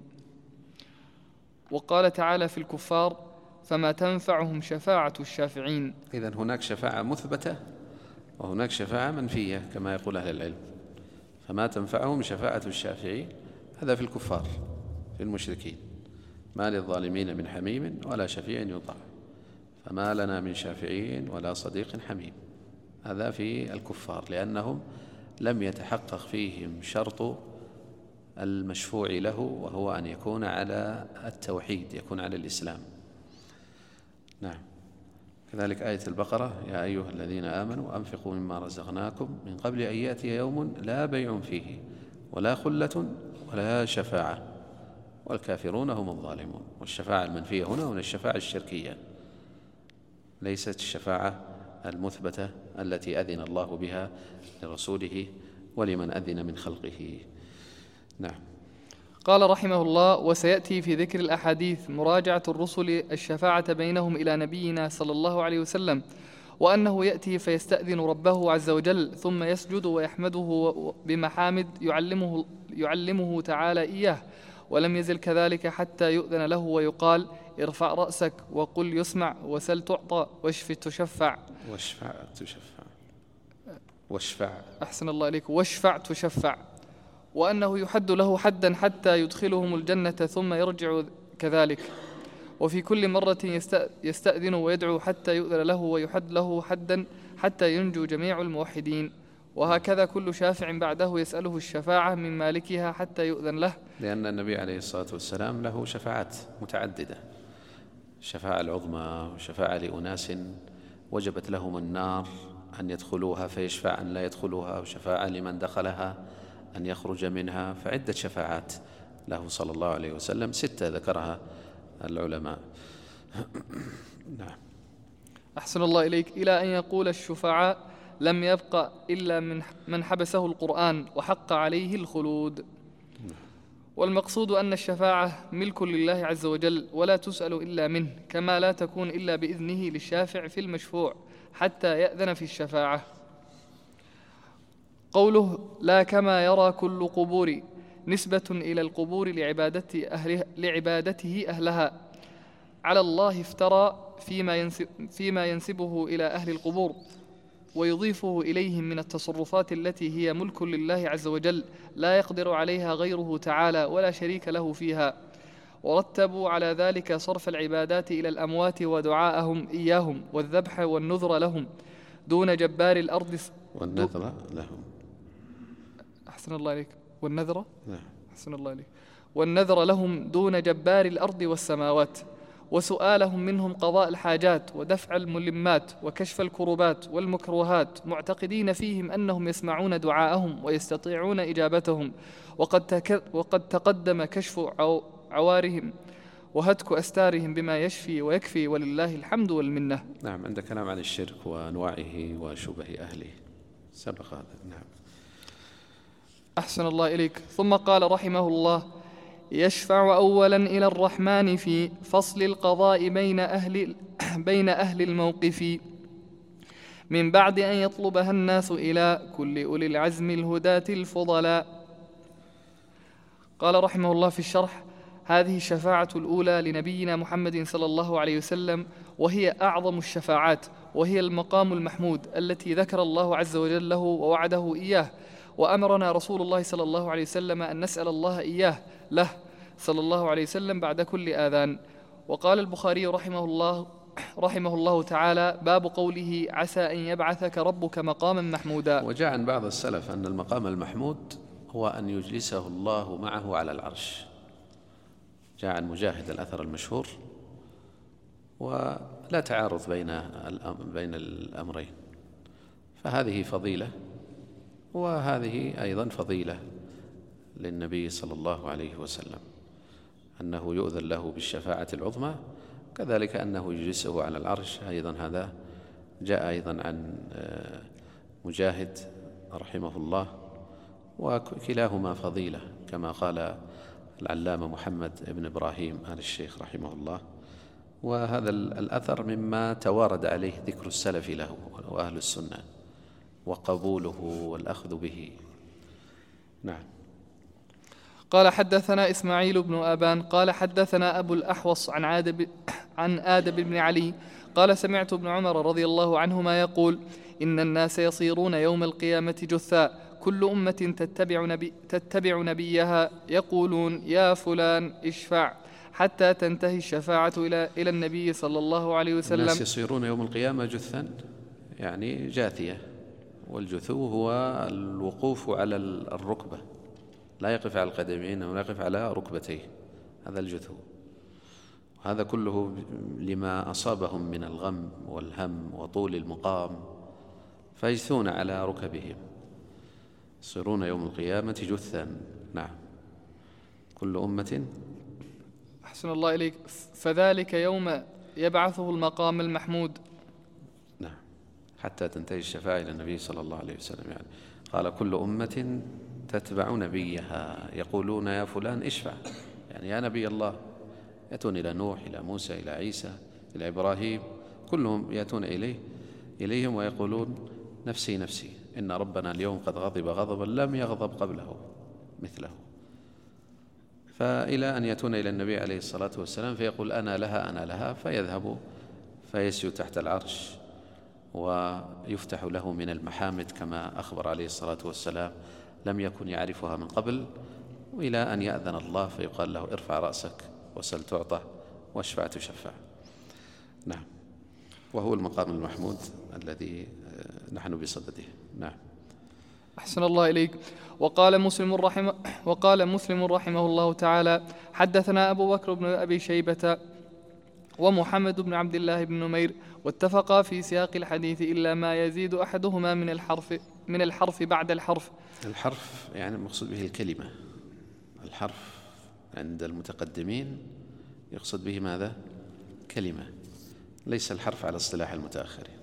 وقال تعالى في الكفار فما تنفعهم شفاعة الشافعين. إذن هناك شفاعة مثبتة وهناك شفاعة منفية كما يقول أهل العلم. فما تنفعهم شفاعة الشافعين هذا في الكفار في المشركين، ما للظالمين من حميم ولا شفيع يطاع، فما لنا من شافعين ولا صديق حميم، هذا في الكفار لأنهم لم يتحقق فيهم شرط المشفوع له وهو أن يكون على التوحيد، يكون على الإسلام. نعم. كذلك آية البقرة يا أيها الذين آمنوا أنفقوا مما رزقناكم من قبل أن يأتي يوم لا بيع فيه ولا خلة ولا شفاعة والكافرون هم الظالمون. والشفاعة المنفية هنا هنا الشفاعة الشركية، ليست الشفاعة المثبتة التي أذن الله بها لرسوله ولمن أذن من خلقه. نعم. قال رحمه الله وسيأتي في ذكر الأحاديث مراجعة الرسل الشفاعة بينهم إلى نبينا صلى الله عليه وسلم، وأنه يأتي فيستأذن ربه عز وجل ثم يسجد ويحمده بمحامد يعلمه, يعلمه تعالى إياه، ولم يزل كذلك حتى يؤذن له ويقال ارفع رأسك وقل يسمع وسل تعطى واشف تشفع. واشفع تشفع واشفع أحسن الله إليك واشفع تشفع. وأنه يحد له حدا حتى يدخلهم الجنة ثم يرجع كذلك. وفي كل مرة يستأذن ويدعو حتى يؤذن له ويحد له حدا حتى ينجو جميع الموحدين. وهكذا كل شافع بعده يسأله الشفاعة من مالكها حتى يؤذن له، لأن النبي عليه الصلاة والسلام له شفاعات متعددة، الشفاعة العظمى وشفاعة لأناس وجبت لهم النار أن يدخلوها فيشفع أن لا يدخلوها، وشفاعة لمن دخلها أن يخرج منها، فعدة شفاعات له صلى الله عليه وسلم، ستة ذكرها العلماء. نعم. أحسن الله إليك. إلى أن يقول الشفعاء لم يبق إلا من من حبسه القرآن وحق عليه الخلود. والمقصود أن الشفاعة ملك لله عز وجل ولا تسأل إلا منه، كما لا تكون إلا بإذنه للشافع في المشفوع حتى يأذن في الشفاعة. قوله لا كما يرى كل قبور نسبة إلى القبور لعبادة أهله لعبادته أهلها على الله افترى فيما ينسب فيما ينسبه إلى أهل القبور ويضيفه إليهم من التصرفات التي هي ملك لله عز وجل لا يقدر عليها غيره تعالى ولا شريك له فيها. ورتبوا على ذلك صرف العبادات إلى الأموات ودعاءهم إياهم والذبح والنذر لهم دون جبار الأرض والنذر لهم. أحسن الله عليك. والنذر نعم. أحسن الله عليك. والنذر لهم دون جبار الأرض والسماوات، وسؤالهم منهم قضاء الحاجات ودفع الملمات وكشف الكربات والمكروهات، معتقدين فيهم أنهم يسمعون دعاءهم ويستطيعون إجابتهم. وقد, تك... وقد تقدم كشف عو... عوارهم وهتك أستارهم بما يشفي ويكفي ولله الحمد والمنة. نعم. عند كلام عن الشرك وأنواعه وشبه أهله سبق هذا. نعم. أحسن الله إليك. ثم قال رحمه الله يشفع أولا إلى الرحمن في فصل القضاء بين أهل, بين أهل الموقف من بعد أن يطلبها الناس إلى كل أولي العزم الهداة الفضلاء. قال رحمه الله في الشرح هذه الشفاعة الأولى لنبينا محمد صلى الله عليه وسلم، وهي أعظم الشفاعات، وهي المقام المحمود التي ذكر الله عز وجل له ووعده إياه، وأمرنا رسول الله صلى الله عليه وسلم أن نسأل الله إياه له صلى الله عليه وسلم بعد كل آذان. وقال البخاري رحمه الله رحمه الله تعالى: باب قوله عسى أن يبعثك ربك مقاما محمودا. وجاء عن بعض السلف أن المقام المحمود هو أن يجلسه الله معه على العرش. جاء عن مجاهد الأثر المشهور، ولا تعارض بين بين الأمرين، فهذه فضيلة وهذه أيضا فضيلة للنبي صلى الله عليه وسلم، أنه يؤذن له بالشفاعة العظمى، كذلك أنه يجلسه على العرش أيضا. هذا جاء أيضا عن مجاهد رحمه الله، وكلاهما فضيلة كما قال العلامة محمد بن إبراهيم آل الشيخ رحمه الله. وهذا الأثر مما توارد عليه ذكر السلف له وأهل السنة وقبوله والأخذ به. نعم. قال: حدثنا إسماعيل بن أبان قال حدثنا أبو الأحوص عن عادب عن آدب بن علي قال: سمعت ابن عمر رضي الله عنهما يقول: إن الناس يصيرون يوم القيامة جثا، كل أمة تتبع, نبي تتبع نبيها، يقولون يا فلان اشفع، حتى تنتهي الشفاعة إلى إلى النبي صلى الله عليه وسلم. الناس يصيرون يوم القيامة جثا، يعني جاثية، والجثو هو الوقوف على الركبة، لا يقف على القدمين ولا يقف على ركبتيه، هذا الجثو. هذا كله لما أصابهم من الغم والهم وطول المقام، فيجثون على ركبهم، يصيرون يوم القيامة جثا. نعم. كل أمة. أحسن الله إليك. فذلك يوم يبعثه المقام المحمود. نعم. حتى تنتهي الشفاعة إلى النبي صلى الله عليه وسلم. يعني قال: كل أمة تتبع نبيها، يقولون يا فلان اشفع، يعني يا نبي الله. يأتون إلى نوح، إلى موسى، إلى عيسى، إلى إبراهيم، كلهم يأتون إليه إليهم ويقولون نفسي نفسي، إن ربنا اليوم قد غضب غضبا لم يغضب قبله مثله. فإلى أن يأتون إلى النبي عليه الصلاة والسلام فيقول أنا لها أنا لها، فيذهب فيسجد تحت العرش ويفتح له من المحامد كما أخبر عليه الصلاة والسلام لم يكن يعرفها من قبل، وإلى أن يأذن الله فيقال له ارفع رأسك وسل تعطى واشفع تشفع. نعم. وهو المقام المحمود الذي نحن بصدده. نعم. أحسن الله إليك. وقال مسلم رحمه وقال مسلم رحمه الله تعالى: حدثنا أبو بكر بن أبي شيبة ومحمد بن عبد الله بن نمير، واتفقا في سياق الحديث إلا ما يزيد أحدهما من الحرف من الحرف بعد الحرف. الحرف يعني المقصود به الكلمة. الحرف عند المتقدمين يقصد به ماذا؟ كلمة، ليس الحرف على اصطلاح المتأخرين،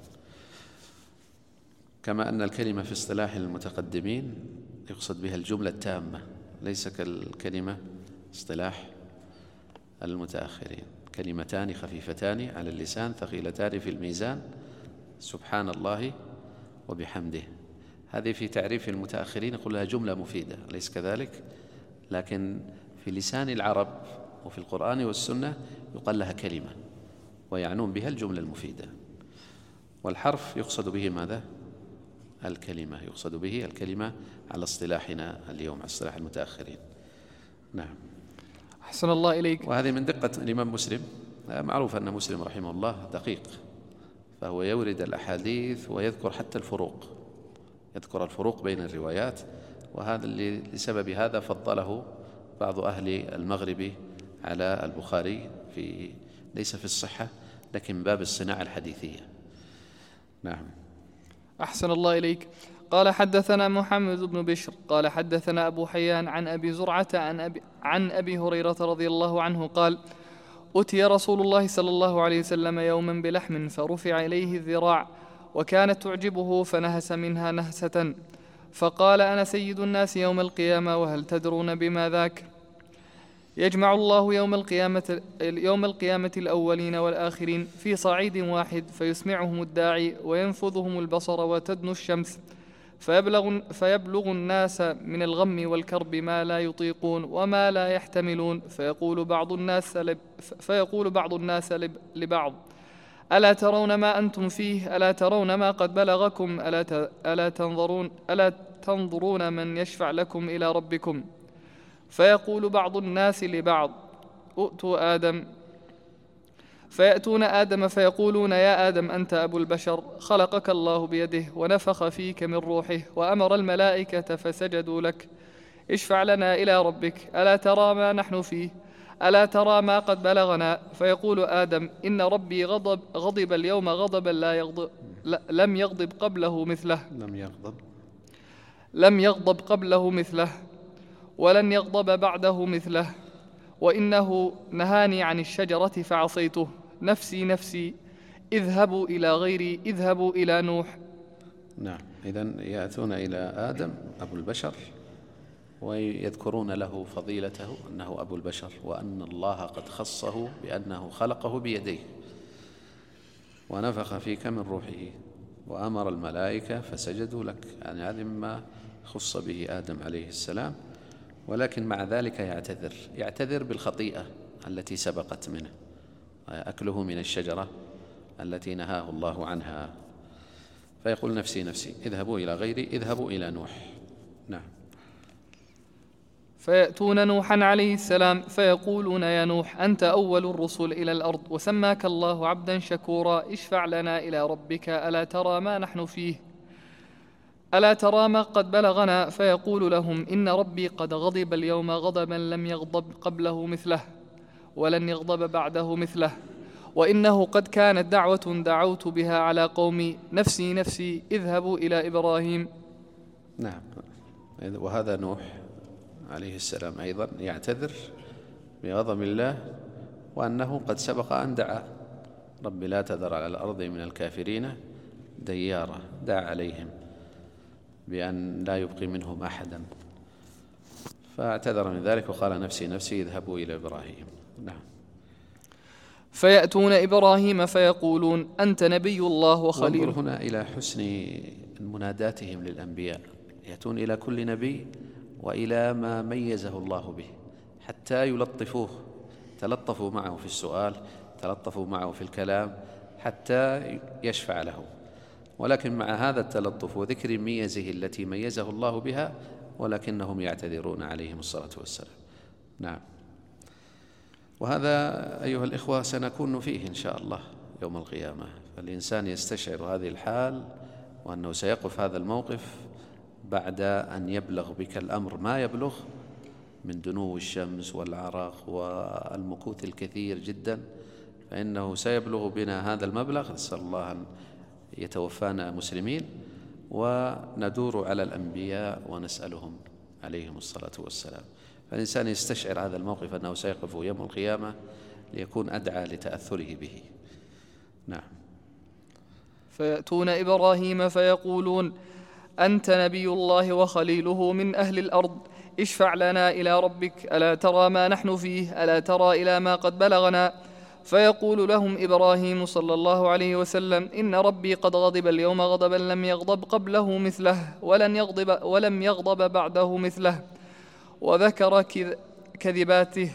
كما أن الكلمة في اصطلاح المتقدمين يقصد بها الجملة التامة، ليس كالكلمة اصطلاح المتأخرين. كلمتان خفيفتان على اللسان ثقيلتان في الميزان، سبحان الله وبحمده، هذه في تعريف المتأخرين يقول لها جملة مفيدة، ليس كذلك؟ لكن في لسان العرب وفي القرآن والسنة يقال لها كلمة، ويعنون بها الجملة المفيدة. والحرف يقصد به ماذا؟ الكلمة، يقصد به الكلمة على اصطلاحنا اليوم، على اصطلاح المتأخرين. نعم. أحسن الله إليك. وهذه من دقة الإمام مسلم. معروف أن مسلم رحمه الله دقيق، فهو يورد الأحاديث ويذكر حتى الفروق، يذكر الفروق بين الروايات، وهذا اللي لسبب هذا فضله بعض أهل المغرب على البخاري في ليس في الصحة لكن باب الصناعة الحديثية. نعم. أحسن الله إليك. قال: حدثنا محمد بن بشر قال حدثنا أبو حيان عن أبي زرعة عن أبي, عن أبي هريرة رضي الله عنه قال: أتي رسول الله صلى الله عليه وسلم يوما بلحم فرفع إليه الذراع، وكانت تعجبه فنهس منها نهسة، فقال: أنا سيد الناس يوم القيامة، وهل تدرون بما ذاك؟ يجمع الله يوم القيامة, يوم القيامة الأولين والآخرين في صعيد واحد، فيسمعهم الداعي وينفذهم البصر وتدنو الشمس، فيبلغ, فيبلغ الناس من الغم والكرب ما لا يطيقون وما لا يحتملون، فيقول بعض الناس, لب فيقول بعض الناس لبعض: ألا ترون ما أنتم فيه؟ ألا ترون ما قد بلغكم؟ ألا, ألا, تنظرون ألا تنظرون من يشفع لكم إلى ربكم؟ فيقول بعض الناس لبعض: ائتوا آدم. فيأتون آدم فيقولون يا آدم أنت أبو البشر، خلقك الله بيده ونفخ فيك من روحه وأمر الملائكة فسجدوا لك، اشفع لنا إلى ربك، ألا ترى ما نحن فيه، ألا ترى ما قد بلغنا؟ فيقول آدم إن ربي غضب, غضب اليوم غضبا لا يغضب لا لم يغضب قبله مثله لم يغضب لم يغضب قبله مثله ولن يغضب بعده مثله، وإنه نهاني عن الشجرة فعصيته، نفسي نفسي اذهبوا إلى غيري، اذهبوا إلى نوح. نعم. إذن يأتون إلى آدم أبو البشر ويذكرون له فضيلته أنه أبو البشر، وأن الله قد خصه بأنه خلقه بيديه ونفخ فيك من روحه وأمر الملائكة فسجدوا لك، يعني هذا مما خص به آدم عليه السلام. ولكن مع ذلك يعتذر يعتذر بالخطيئة التي سبقت منه، أكله من الشجرة التي نهاه الله عنها، فيقول نفسي نفسي اذهبوا إلى غيري، اذهبوا إلى نوح. نعم. فيأتون نوحا عليه السلام فيقولون يا نوح أنت أول الرسل إلى الأرض وسماك الله عبدا شكورا، اشفع لنا إلى ربك، ألا ترى ما نحن فيه، ألا ترى ما قد بلغنا؟ فيقول لهم إن ربي قد غضب اليوم غضبا لم يغضب قبله مثله ولن يغضب بعده مثله، وإنه قد كانت دعوة دعوت بها على قومي، نفسي نفسي اذهبوا إلى إبراهيم. نعم. وهذا نوح عليه السلام أيضا يعتذر بغضب الله، وأنه قد سبق أن دعا رب لا تذر على الأرض من الكافرين ديارا، دعا عليهم بأن لا يبقي منهم أحدا، فاعتذر من ذلك وقال نفسي نفسي اذهبوا إلى إبراهيم. نعم. فيأتون إبراهيم فيقولون أنت نبي الله وخليله. وانظر هنا إلى حسن مناداتهم للأنبياء، يأتون إلى كل نبي وإلى ما ميزه الله به حتى يلطفوه، تلطفوا معه في السؤال، تلطفوا معه في الكلام حتى يشفع له. ولكن مع هذا التلطف وذكر ميزه التي ميزه الله بها، ولكنهم يعتذرون عليهم الصلاة والسلام. نعم. وهذا أيها الإخوة سنكون فيه إن شاء الله يوم القيامة، فالإنسان يستشعر هذه الحال وأنه سيقف هذا الموقف بعد أن يبلغ بك الأمر ما يبلغ من دنو الشمس والعرق والمكوث الكثير جدا، فإنه سيبلغ بنا هذا المبلغ، نسأل الله أن يتوفانا مسلمين، وندور على الأنبياء ونسألهم عليهم الصلاة والسلام. فالإنسان يستشعر هذا الموقف أنه سيقف يوم القيامة ليكون أدعى لتأثره به. نعم. فيأتون إبراهيم فيقولون أنت نبي الله وخليله من أهل الأرض، اشفع لنا إلى ربك، ألا ترى ما نحن فيه، ألا ترى إلى ما قد بلغنا؟ فيقول لهم إبراهيم صلى الله عليه وسلم إن ربي قد غضب اليوم غضبا لم يغضب قبله مثله ولن يغضب ولم يغضب بعده مثله، وذكر كذباته،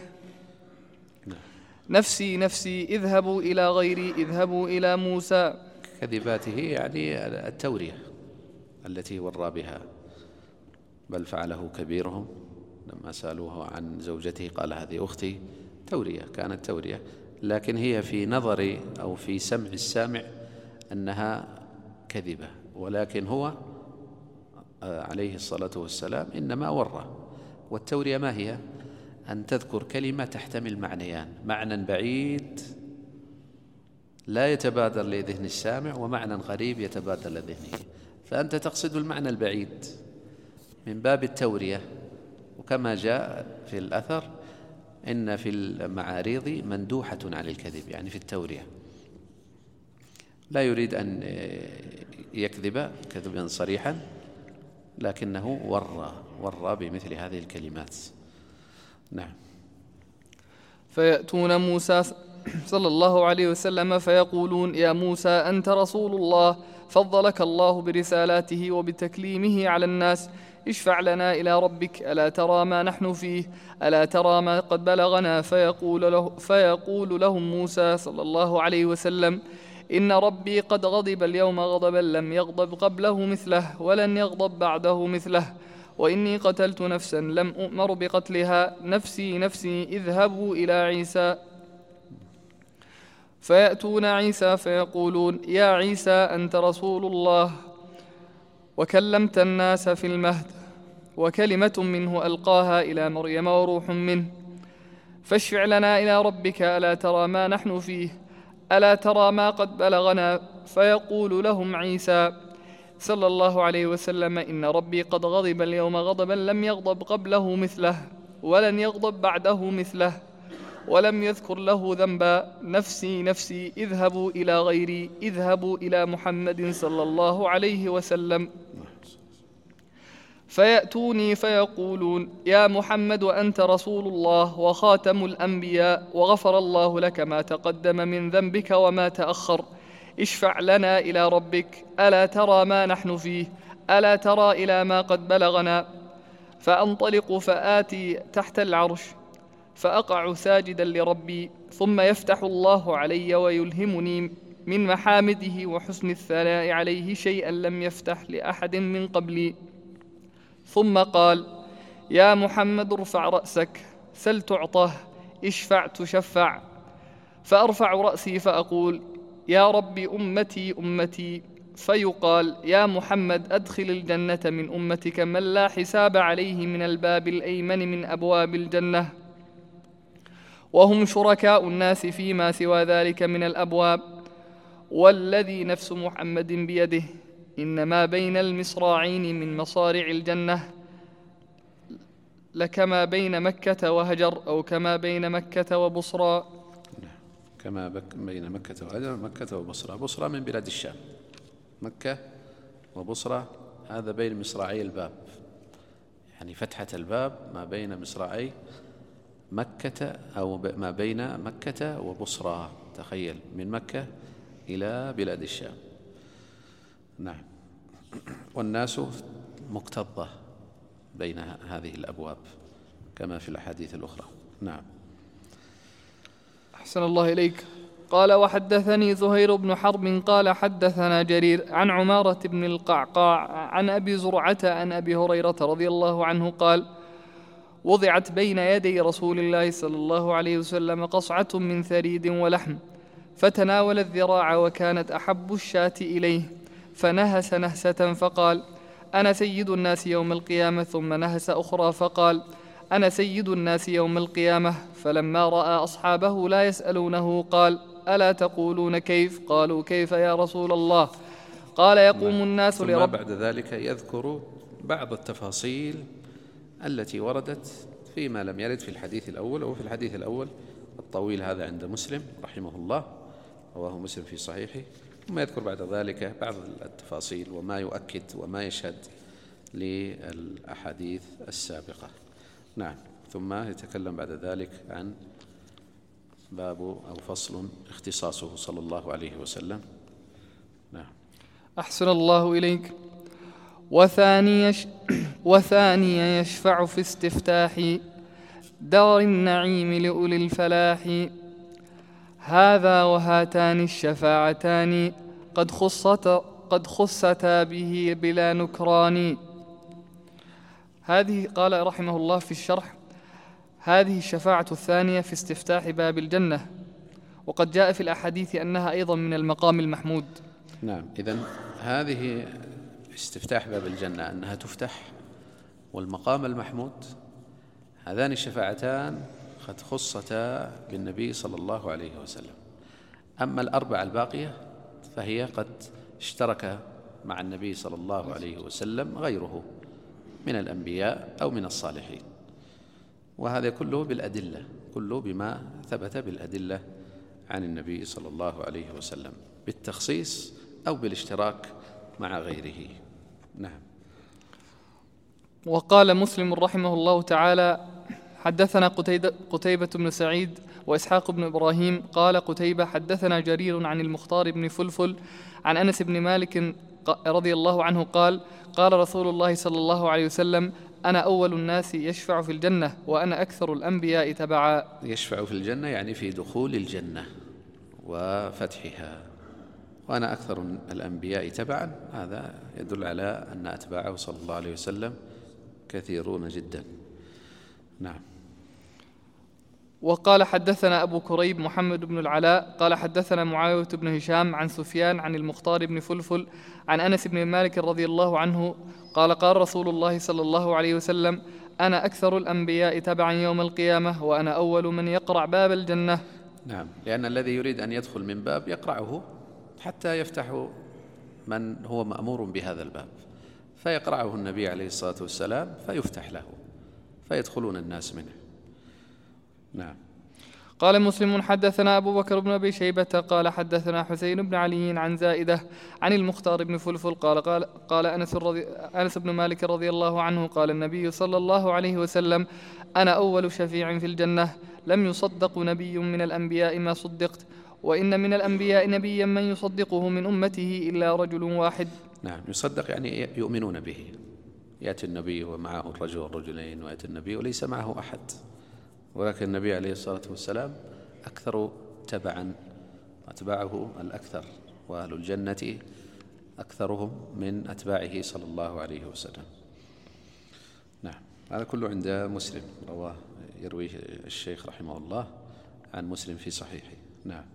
نفسي نفسي اذهبوا إلى غيري، اذهبوا إلى موسى. كذباته يعني التورية التي ورى بها، بل فعله كبيرهم لما سألوه عن زوجته قال هذه أختي، تورية، كانت تورية، لكن هي في نظر أو في سمع السامع أنها كذبة، ولكن هو عليه الصلاة والسلام إنما ورى. والتورية ما هي؟ أن تذكر كلمة تحتمل معنيان، معنى بعيد لا يتبادر لذهن السامع ومعنى قريب يتبادر لذهنه، فأنت تقصد المعنى البعيد من باب التورية. وكما جاء في الأثر إن في المعاريض مندوحة عن الكذب، يعني في التورية لا يريد أن يكذب كذبا صريحا، لكنه ورى ورى بمثل هذه الكلمات. نعم. فيأتون موسى صلى الله عليه وسلم فيقولون يا موسى أنت رسول الله، فضلك الله برسالاته وبتكليمه على الناس، اشفع لنا إلى ربك، ألا ترى ما نحن فيه، ألا ترى ما قد بلغنا؟ فيقول, له فيقول لهم موسى صلى الله عليه وسلم إن ربي قد غضب اليوم غضبا لم يغضب قبله مثله ولن يغضب بعده مثله، وإني قتلت نفسا لم أؤمر بقتلها، نفسي نفسي اذهبوا إلى عيسى. فيأتون عيسى فيقولون يا عيسى أنت رسول الله وكلمت الناس في المهد وكلمة منه ألقاها إلى مريم وروح منه، فاشفع لنا إلى ربك ألا ترى ما نحن فيه، ألا ترى ما قد بلغنا. فيقول لهم عيسى صلى الله عليه وسلم إن ربي قد غضب اليوم غضبا لم يغضب قبله مثله ولن يغضب بعده مثله، ولم يذكر له ذنبا. نفسي نفسي اذهبوا إلى غيري، اذهبوا إلى محمد صلى الله عليه وسلم. فيأتوني فيقولون يا محمد أنت رسول الله وخاتم الأنبياء وغفر الله لك ما تقدم من ذنبك وما تأخر، اشفع لنا إلى ربك ألا ترى ما نحن فيه، ألا ترى إلى ما قد بلغنا. فأنطلق فآتي تحت العرش فأقع ساجدا لربي، ثم يفتح الله علي ويلهمني من محامده وحسن الثناء عليه شيئا لم يفتح لأحد من قبلي. ثم قال يا محمد ارفع رأسك سل تعطه، اشفع تشفع. فأرفع رأسي فأقول يا رب أمتي أمتي، فيقال يا محمد أدخل الجنة من أمتك من لا حساب عليه من الباب الأيمن من أبواب الجنة، وهم شركاء الناس فيما سوى ذلك من الأبواب. والذي نفس محمد بيده إن ما بين المصراعين من مصارع الجنة لكما بين مكة وهجر، أو كما بين مكة وبصرى. كما بين مكة وهجر، مكة وبصرى. بصرى من بلاد الشام، مكة وبصرى هذا بين مصراعي الباب، يعني فتحة الباب ما بين مصراعي مكة، أو ما بين مكة وبصرى. تخيل، من مكة إلى بلاد الشام. نعم. والناس مكتظة بين هذه الأبواب كما في الأحاديث الأخرى. نعم. أحسن الله إليك. قال وحدثني زهير بن حرب قال حدثنا جرير عن عمارة بن القعقاع عن أبي زرعة عن أبي هريرة رضي الله عنه قال وضعت بين يدي رسول الله صلى الله عليه وسلم قصعة من ثريد ولحم، فتناول الذراع وكانت أحب الشاة إليه، فنهس نهسة فقال أنا سيد الناس يوم القيامة، ثم نهس أخرى فقال أنا سيد الناس يوم القيامة. فلما رأى أصحابه لا يسألونه قال ألا تقولون كيف؟ قالوا كيف يا رسول الله؟ قال يقوم الناس ثم لرب. بعد ذلك يذكر بعض التفاصيل التي وردت فيما لم يرد في الحديث الأول، أو في الحديث الأول الطويل هذا عند مسلم رحمه الله، رواه مسلم في صحيحه. ثم يذكر بعد ذلك بعض التفاصيل وما يؤكد وما يشهد للأحاديث السابقة. نعم. ثم يتكلم بعد ذلك عن باب أو فصل اختصاصه صلى الله عليه وسلم. نعم. أحسن الله إليك. وثاني, يش وثاني يشفع في استفتاح دار النعيم لأولي الفلاح، هذا وهاتان الشفاعتان قد خصتا, قد خصتا به بلا نكران. هذه قال رحمه الله في الشرح هذه الشفاعة الثانية في استفتاح باب الجنة، وقد جاء في الأحاديث أنها أيضا من المقام المحمود. نعم. إذن هذه استفتاح باب الجنة أنها تفتح، والمقام المحمود، هذان الشفاعتان قد خصتا بالنبي صلى الله عليه وسلم. أما الأربع الباقية فهي قد اشترك مع النبي صلى الله عليه وسلم غيره من الأنبياء أو من الصالحين، وهذا كله بالأدلة، كله بما ثبت بالأدلة عن النبي صلى الله عليه وسلم، بالتخصيص أو بالاشتراك مع غيره. نعم. وقال مسلم رحمه الله تعالى حدثنا قتيبة بن سعيد وإسحاق بن إبراهيم قال قتيبة حدثنا جرير عن المختار بن فلفل عن أنس بن مالك رضي الله عنه قال قال رسول الله صلى الله عليه وسلم أنا أول الناس يشفع في الجنة وأنا أكثر الأنبياء تبعا. يشفع في الجنة يعني في دخول الجنة وفتحها، وأنا أكثر الأنبياء تبعا، هذا يدل على أن أتباعه صلى الله عليه وسلم كثيرون جدا. نعم. وقال حدثنا أبو كريب محمد بن العلاء قال حدثنا معاوية بن هشام عن سفيان عن المختار بن فلفل عن أنس بن مالك رضي الله عنه قال قال رسول الله صلى الله عليه وسلم أنا أكثر الأنبياء تبعا يوم القيامة وأنا أول من يقرع باب الجنة. نعم، لأن الذي يريد أن يدخل من باب يقرعه حتى يفتح من هو مأمور بهذا الباب، فيقرعه النبي عليه الصلاة والسلام فيفتح له فيدخلون الناس منه. نعم. قال مسلم حدثنا أبو بكر بن أبي شيبة قال حدثنا حسين بن علي عن زائدة عن المختار بن فلفل قال قال, قال أنس, رضي أنس بن مالك رضي الله عنه قال النبي صلى الله عليه وسلم أنا أول شفيع في الجنة لم يصدق نبي من الأنبياء ما صدقت وإن من الأنبياء نبيا من يصدقه من أمته إلا رجل واحد. نعم، يصدق يعني يؤمنون به، يأتي النبي ومعه الرجل والرجلين ويأتي النبي وليس معه أحد، ولكن النبي عليه الصلاة والسلام أكثر تبعا، أتباعه الأكثر، وأهل الجنة أكثرهم من أتباعه صلى الله عليه وسلم. نعم، هذا كله عند مسلم، رواه يرويه الشيخ رحمه الله عن مسلم في صحيحه. نعم.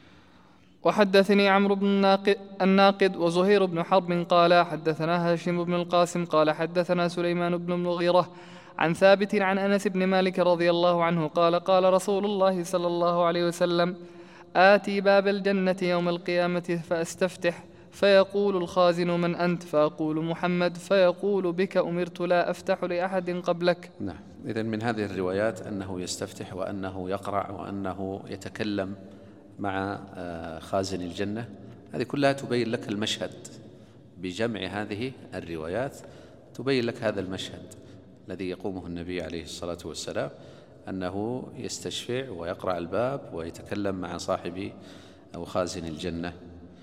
وحدثني عمرو بن الناقد وزهير بن حرب قال حدثنا هاشم بن القاسم قال حدثنا سليمان بن المغيرة عن ثابت عن أنس بن مالك رضي الله عنه قال قال رسول الله صلى الله عليه وسلم آتي باب الجنة يوم القيامة فأستفتح فيقول الخازن من أنت فأقول محمد فيقول بك أمرت لا أفتح لأحد قبلك. نعم، إذن من هذه الروايات أنه يستفتح وأنه يقرع وأنه يتكلم مع خازن الجنة، هذه كلها تبين لك المشهد، بجمع هذه الروايات تبين لك هذا المشهد الذي يقومه النبي عليه الصلاة والسلام، أنه يستشفع ويقرع الباب ويتكلم مع صاحب أو خازن الجنة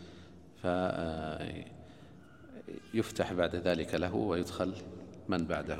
فيفتح بعد ذلك له ويدخل من بعده.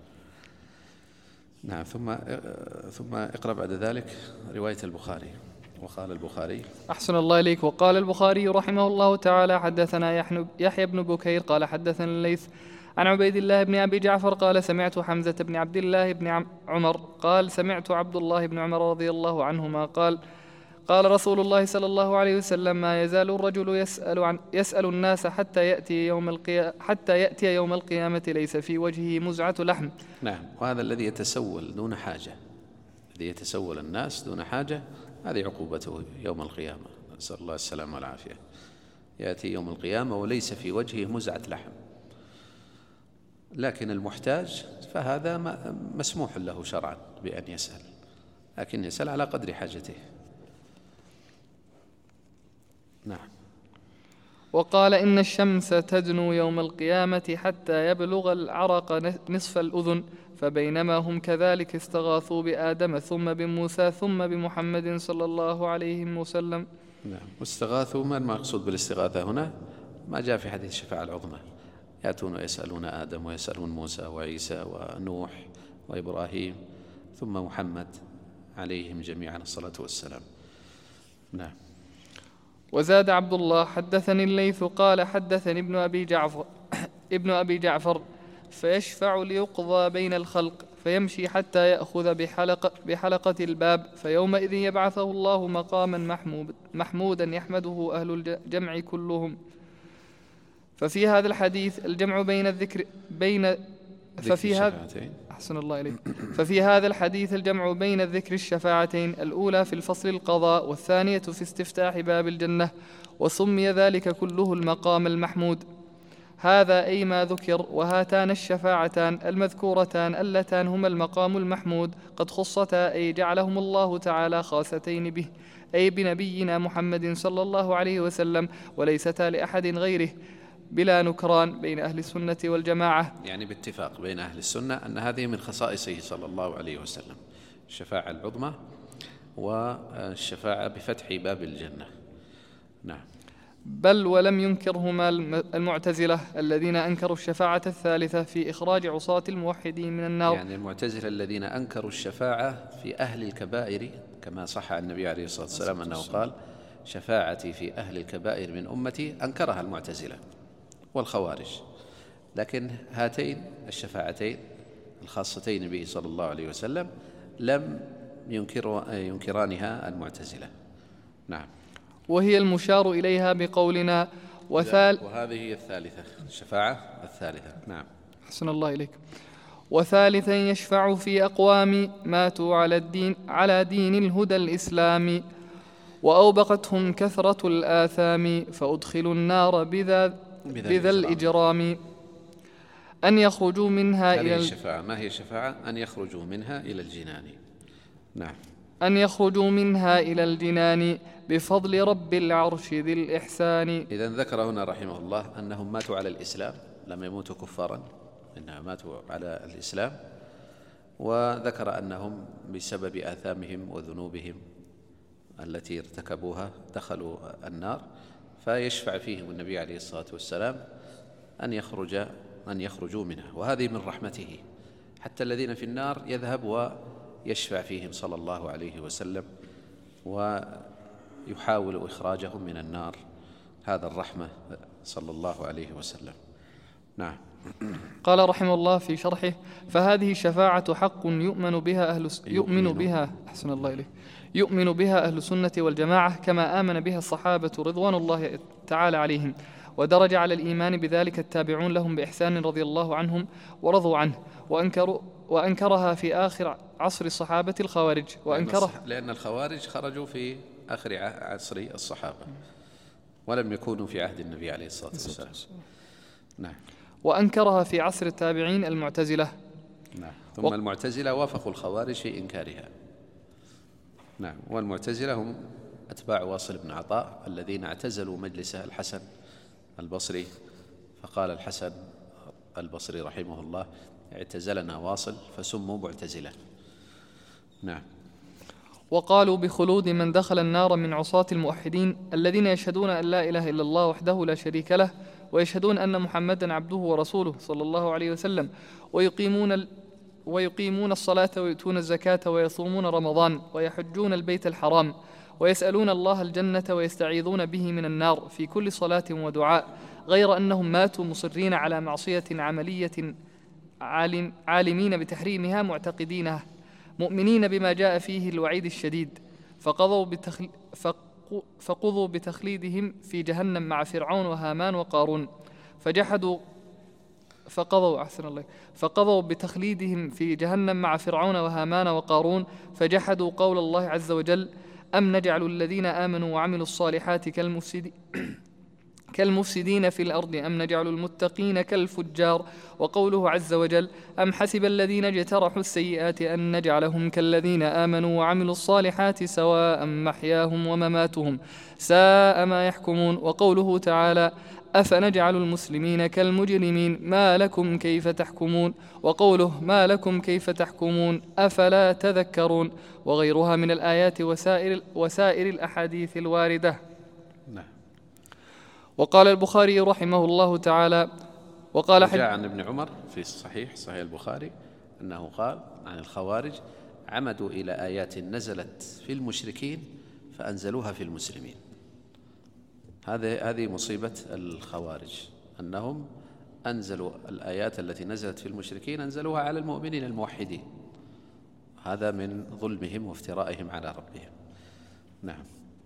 نعم. ثم ثم اقرأ بعد ذلك رواية البخاري. وقال البخاري أحسن الله إليك. وقال البخاري رحمه الله تعالى حدثنا يحيى بن بكير قال حدثنا الليث عن عبيد الله بن أبي جعفر قال سمعت حمزة بن عبد الله بن عمر قال سمعت عبد الله بن عمر رضي الله عنهما قال قال رسول الله صلى الله عليه وسلم ما يزال الرجل يسأل, عن يسأل الناس حتى يأتي يوم القيامة حتى يأتي يوم القيامة ليس في وجهه مزعة لحم. نعم، وهذا الذي يتسول دون حاجة، الذي يتسول الناس دون حاجة، هذه عقوبته يوم القيامة، نسأل الله السلامة والعافية. يأتي يوم القيامة وليس في وجهه مزعة لحم، لكن المحتاج فهذا مسموح له شرعا بأن يسأل، لكن يسأل على قدر حاجته. نعم. وقال إن الشمس تدنو يوم القيامة حتى يبلغ العرق نصف الأذن فبينما هم كذلك استغاثوا بآدم ثم بموسى ثم بمحمد صلى الله عليه وسلم. نعم. واستغاثوا، ما المقصود بالاستغاثة هنا؟ ما جاء في حديث الشفاعة العظمى، يأتون ويسألون آدم ويسألون موسى وعيسى ونوح وإبراهيم ثم محمد عليهم جميعا الصلاة والسلام. نعم. وزاد عبد الله حدثني الليث قال حدثني ابن أبي جعفر ابن أبي جعفر فيشفع ليقضى بين الخلق فيمشي حتى يأخذ بحلقة, بحلقة الباب فيومئذ يبعثه الله مقاما محمود محمودا يحمده أهل الجمع كلهم. ففي هذا الحديث الجمع بين الذكر بين ففي هذا أحسن الله إليك ففي هذا الحديث الجمع بين الذكر الشفاعتين، الأولى في الفصل القضاء والثانية في استفتاح باب الجنة، وسمي ذلك كله المقام المحمود. هذا أي ما ذكر، وهاتان الشفاعتان المذكورتان اللتان هما المقام المحمود قد خصتا أي جعلهم الله تعالى خاصتين به، أي بنبينا محمد صلى الله عليه وسلم، وليستا لأحد غيره بلا نكران بين أهل السنة والجماعة، يعني باتفاق بين أهل السنة أن هذه من خصائصه صلى الله عليه وسلم، الشفاعة العظمى والشفاعة بفتح باب الجنة. نعم. بل ولم ينكرهما المعتزلة الذين أنكروا الشفاعة الثالثة في إخراج عصاة الموحدين من النار. يعني المعتزلة الذين أنكروا الشفاعة في أهل الكبائر، كما صح عن النبي عليه الصلاة والسلام أنه قال شفاعتي في أهل الكبائر من أمتي، أنكرها المعتزلة والخوارج. لكن هاتين الشفاعتين الخاصتين به صلى الله عليه وسلم لم ينكر ينكرانها المعتزلة. نعم. وهي المشار إليها بقولنا وثال وهذه هي الثالثة، الشفاعة الثالثة. نعم. أحسن الله إليك. وثالثا يشفع في أقوام ماتوا على الدين على دين الهدى الإسلامي وأوبقتهم كثرة الآثام فأدخلوا النار بذا, بذا الإجرام أن يخرجوا منها إلى الشفاعة. ما هي الشفاعة؟ أن يخرجوا منها إلى الجنان. نعم. أن يخرجوا منها إلى الجنان بفضل رب العرش ذي الإحسان. إذن ذكر هنا رحمه الله أنهم ماتوا على الإسلام، لم يموتوا كفارا، إنهم ماتوا على الإسلام، وذكر أنهم بسبب آثامهم وذنوبهم التي ارتكبوها دخلوا النار، فيشفع فيهم النبي عليه الصلاة والسلام أن يخرج أن يخرجوا منها، وهذه من رحمته. حتى الذين في النار يذهب ويشفع فيهم صلى الله عليه وسلم ويحاول إخراجهم من النار، هذا الرحمة صلى الله عليه وسلم. نعم. قال رحمه الله في شرحه: فهذه الشفاعة حق يؤمن بها أهل يؤمن بها أحسن الله إليه يؤمن بها أهل السنة والجماعة كما آمن بها الصحابة رضوان الله تعالى عليهم، ودرج على الإيمان بذلك التابعون لهم بإحسان رضي الله عنهم ورضوا عنه، وأنكروا وأنكرها في آخر عصر الصحابة الخوارج وأنكرها لأن الخوارج خرجوا في آخر عصر الصحابة ولم يكونوا في عهد النبي عليه الصلاة والسلام. نعم. وأنكرها في عصر التابعين المعتزلة. نعم. ثم و... المعتزلة وافقوا الخوارج في إنكارها. نعم. والمعتزلة هم أتباع واصل بن عطاء الذين اعتزلوا مجلس الحسن البصري، فقال الحسن البصري رحمه الله: اعتزلنا واصل فسموا معتزلة. نعم. وقالوا بخلود من دخل النار من عصاة الموحدين الذين يشهدون أن لا إله إلا الله وحده لا شريك له، ويشهدون أن محمدا عبده ورسوله صلى الله عليه وسلم، ويقيمون ال... ويقيمون الصلاة ويؤتون الزكاة ويصومون رمضان ويحجون البيت الحرام ويسألون الله الجنة ويستعيذون به من النار في كل صلاة ودعاء، غير أنهم ماتوا مصرين على معصية عملية عالم عالمين بتحريمها معتقدينها مؤمنين بما جاء فيه الوعيد الشديد، فقضوا بتخل... فقضوا بتخليدهم في جهنم مع فرعون وهامان وقارون، فجحدوا فقضوا أحسن الله فقضوا بتخليدهم في جهنم مع فرعون وهامان وقارون، فجحدوا قول الله عز وجل: أم نجعل الذين آمنوا وعملوا الصالحات كالمفسدين كالمفسدين في الأرض أم نجعل المتقين كالفجار، وقوله عز وجل: أم حسب الذين اجترحوا السيئات أن نجعلهم كالذين آمنوا وعملوا الصالحات سواء محياهم ومماتهم ساء ما يحكمون، وقوله تعالى: أفنجعل المسلمين كالمجرمين ما لكم كيف تحكمون، وقوله: ما لكم كيف تحكمون أفلا تذكرون، وغيرها من الآيات وسائر, وسائر الأحاديث الواردة. نعم. وقال البخاري رحمه الله تعالى: وقال جاء عن ابن عمر في الصحيح صحيح البخاري أنه قال عن الخوارج: عمدوا إلى آيات نزلت في المشركين فأنزلوها في المسلمين. هذه هذه مصيبة الخوارج، أنهم أنزلوا الآيات التي نزلت في المشركين أنزلوها على المؤمنين الموحدين، هذا من ظلمهم وافترائهم على ربهم. نعم.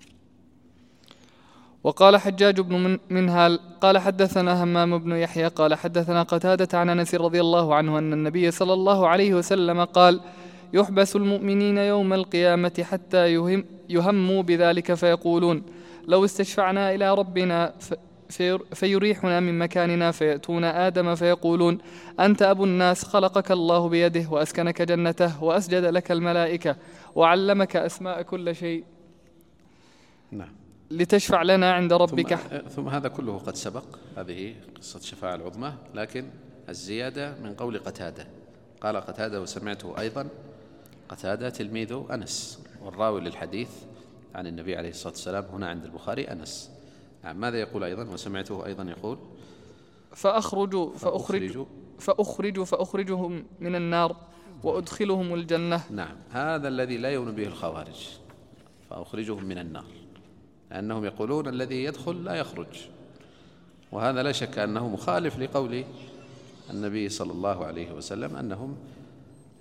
وقال حجاج بن منهال قال حدثنا همام بن يحيى قال حدثنا قتادة عن أنس رضي الله عنه أن النبي صلى الله عليه وسلم قال: يحبس المؤمنين يوم القيامة حتى يهم يهموا بذلك فيقولون: لو استشفعنا إلى ربنا فيريحنا من مكاننا، فيأتون آدم فيقولون: أنت أبو الناس، خلقك الله بيده وأسكنك جنته وأسجد لك الملائكة وعلمك أسماء كل شيء. نعم. لتشفع لنا عند ربك. ثم, ثم هذا كله قد سبق، هذه قصة الشفاعة العظمى، لكن الزيادة من قول قتادة. قال قتادة وسمعته أيضا، قتادة تلميذ أنس والراوي للحديث عن النبي عليه الصلاة والسلام هنا عند البخاري أنس. نعم. ماذا يقول أيضا؟ وسمعته أيضا يقول: فأخرج فأخرج فأخرج فأخرجهم من النار وأدخلهم الجنة. نعم. هذا الذي لا يؤمن به الخوارج، فأخرجهم من النار، لأنهم يقولون الذي يدخل لا يخرج، وهذا لا شك أنه مخالف لقول النبي صلى الله عليه وسلم أنهم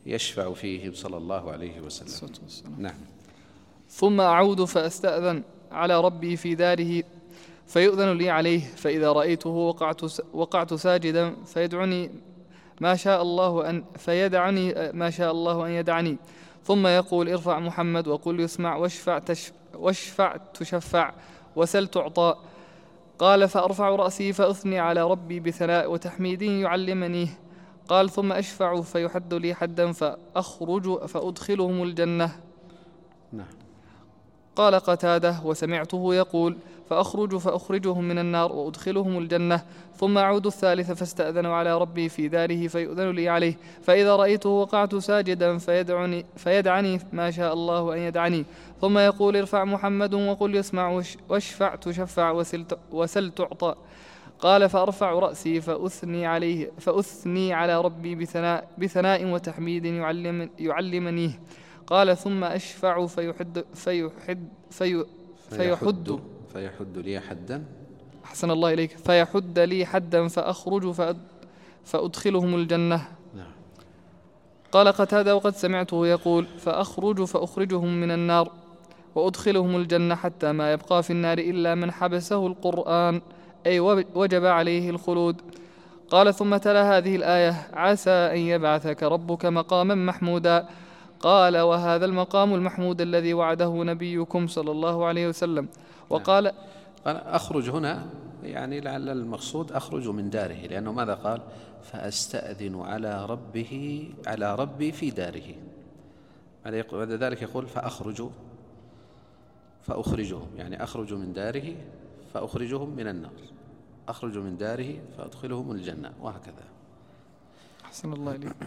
يشفع فيهم صلى الله عليه وسلم. نعم. ثم أعود فأستأذن على ربي في داره فيؤذن لي عليه، فإذا رأيته وقعت, وقعت ساجدا فيدعني ما شاء الله أن فيدعني ما شاء الله أن يدعني، ثم يقول ارفع محمد وقل يسمع واشفع, تشف واشفع تشفع وسل تعطى. قال فأرفع رأسي فأثني على ربي بثناء وتحميد يعلمنيه. قال ثم أشفع فيحد لي حدا فأخرج فأدخلهم الجنة. نعم. قال قتادة وسمعته يقول فأخرج فأخرجهم من النار وأدخلهم الجنة. ثم أعود الثالث فاستأذن على ربي في داره فيؤذن لي عليه، فإذا رأيته وقعت ساجدا فيدعني, فيدعني ما شاء الله أن يدعني، ثم يقول ارفع محمد وقل يسمع واشفع تشفع وسل تعطى. قال فأرفع رأسي فأثني عليه فأثني على ربي بثناء, بثناء وتحميد يعلم يعلمنيه. قال ثم أشفع فيحد فيحد في فيحد فيحد لي حدا. أحسن الله إليك. فيحد لي حدا فأخرج فأدخلهم الجنة. نعم. قال قتادة وقد سمعته يقول فأخرج فأخرجهم من النار وأدخلهم الجنة حتى ما يبقى في النار إلا من حبسه القرآن، أي وجب عليه الخلود. قال ثم تلا هذه الآية عسى أن يبعثك ربك مقاما محمودا. قال وهذا المقام المحمود الذي وعده نبيكم صلى الله عليه وسلم. وقال قال أخرج هنا يعني لعل المقصود أخرج من داره، لأنه ماذا قال؟ فأستأذن على ربه على ربي في داره. بعد ذلك يقول فأخرج فأخرجهم، يعني أخرج من داره فأخرجهم من النار، أخرج من داره فأدخلهم الجنة، وهكذا. أحسن الله إليك.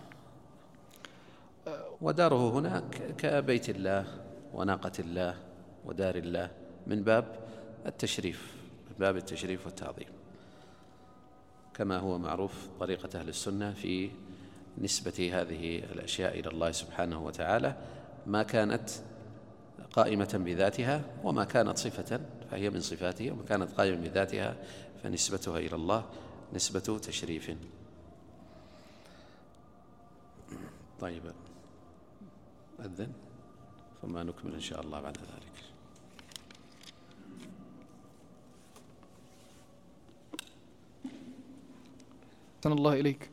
وداره هنا كبيت الله وناقة الله ودار الله من باب التشريف، من باب التشريف والتعظيم، كما هو معروف طريقة أهل السنة في نسبة هذه الأشياء إلى الله سبحانه وتعالى، ما كانت قائمة بذاتها وما كانت صفة فهي من صفاته، وما كانت قائمة بذاتها فنسبتها إلى الله نسبة تشريف. طيب أذن ثم نكمل إن شاء الله بعد ذلك. أحسن الله إليك.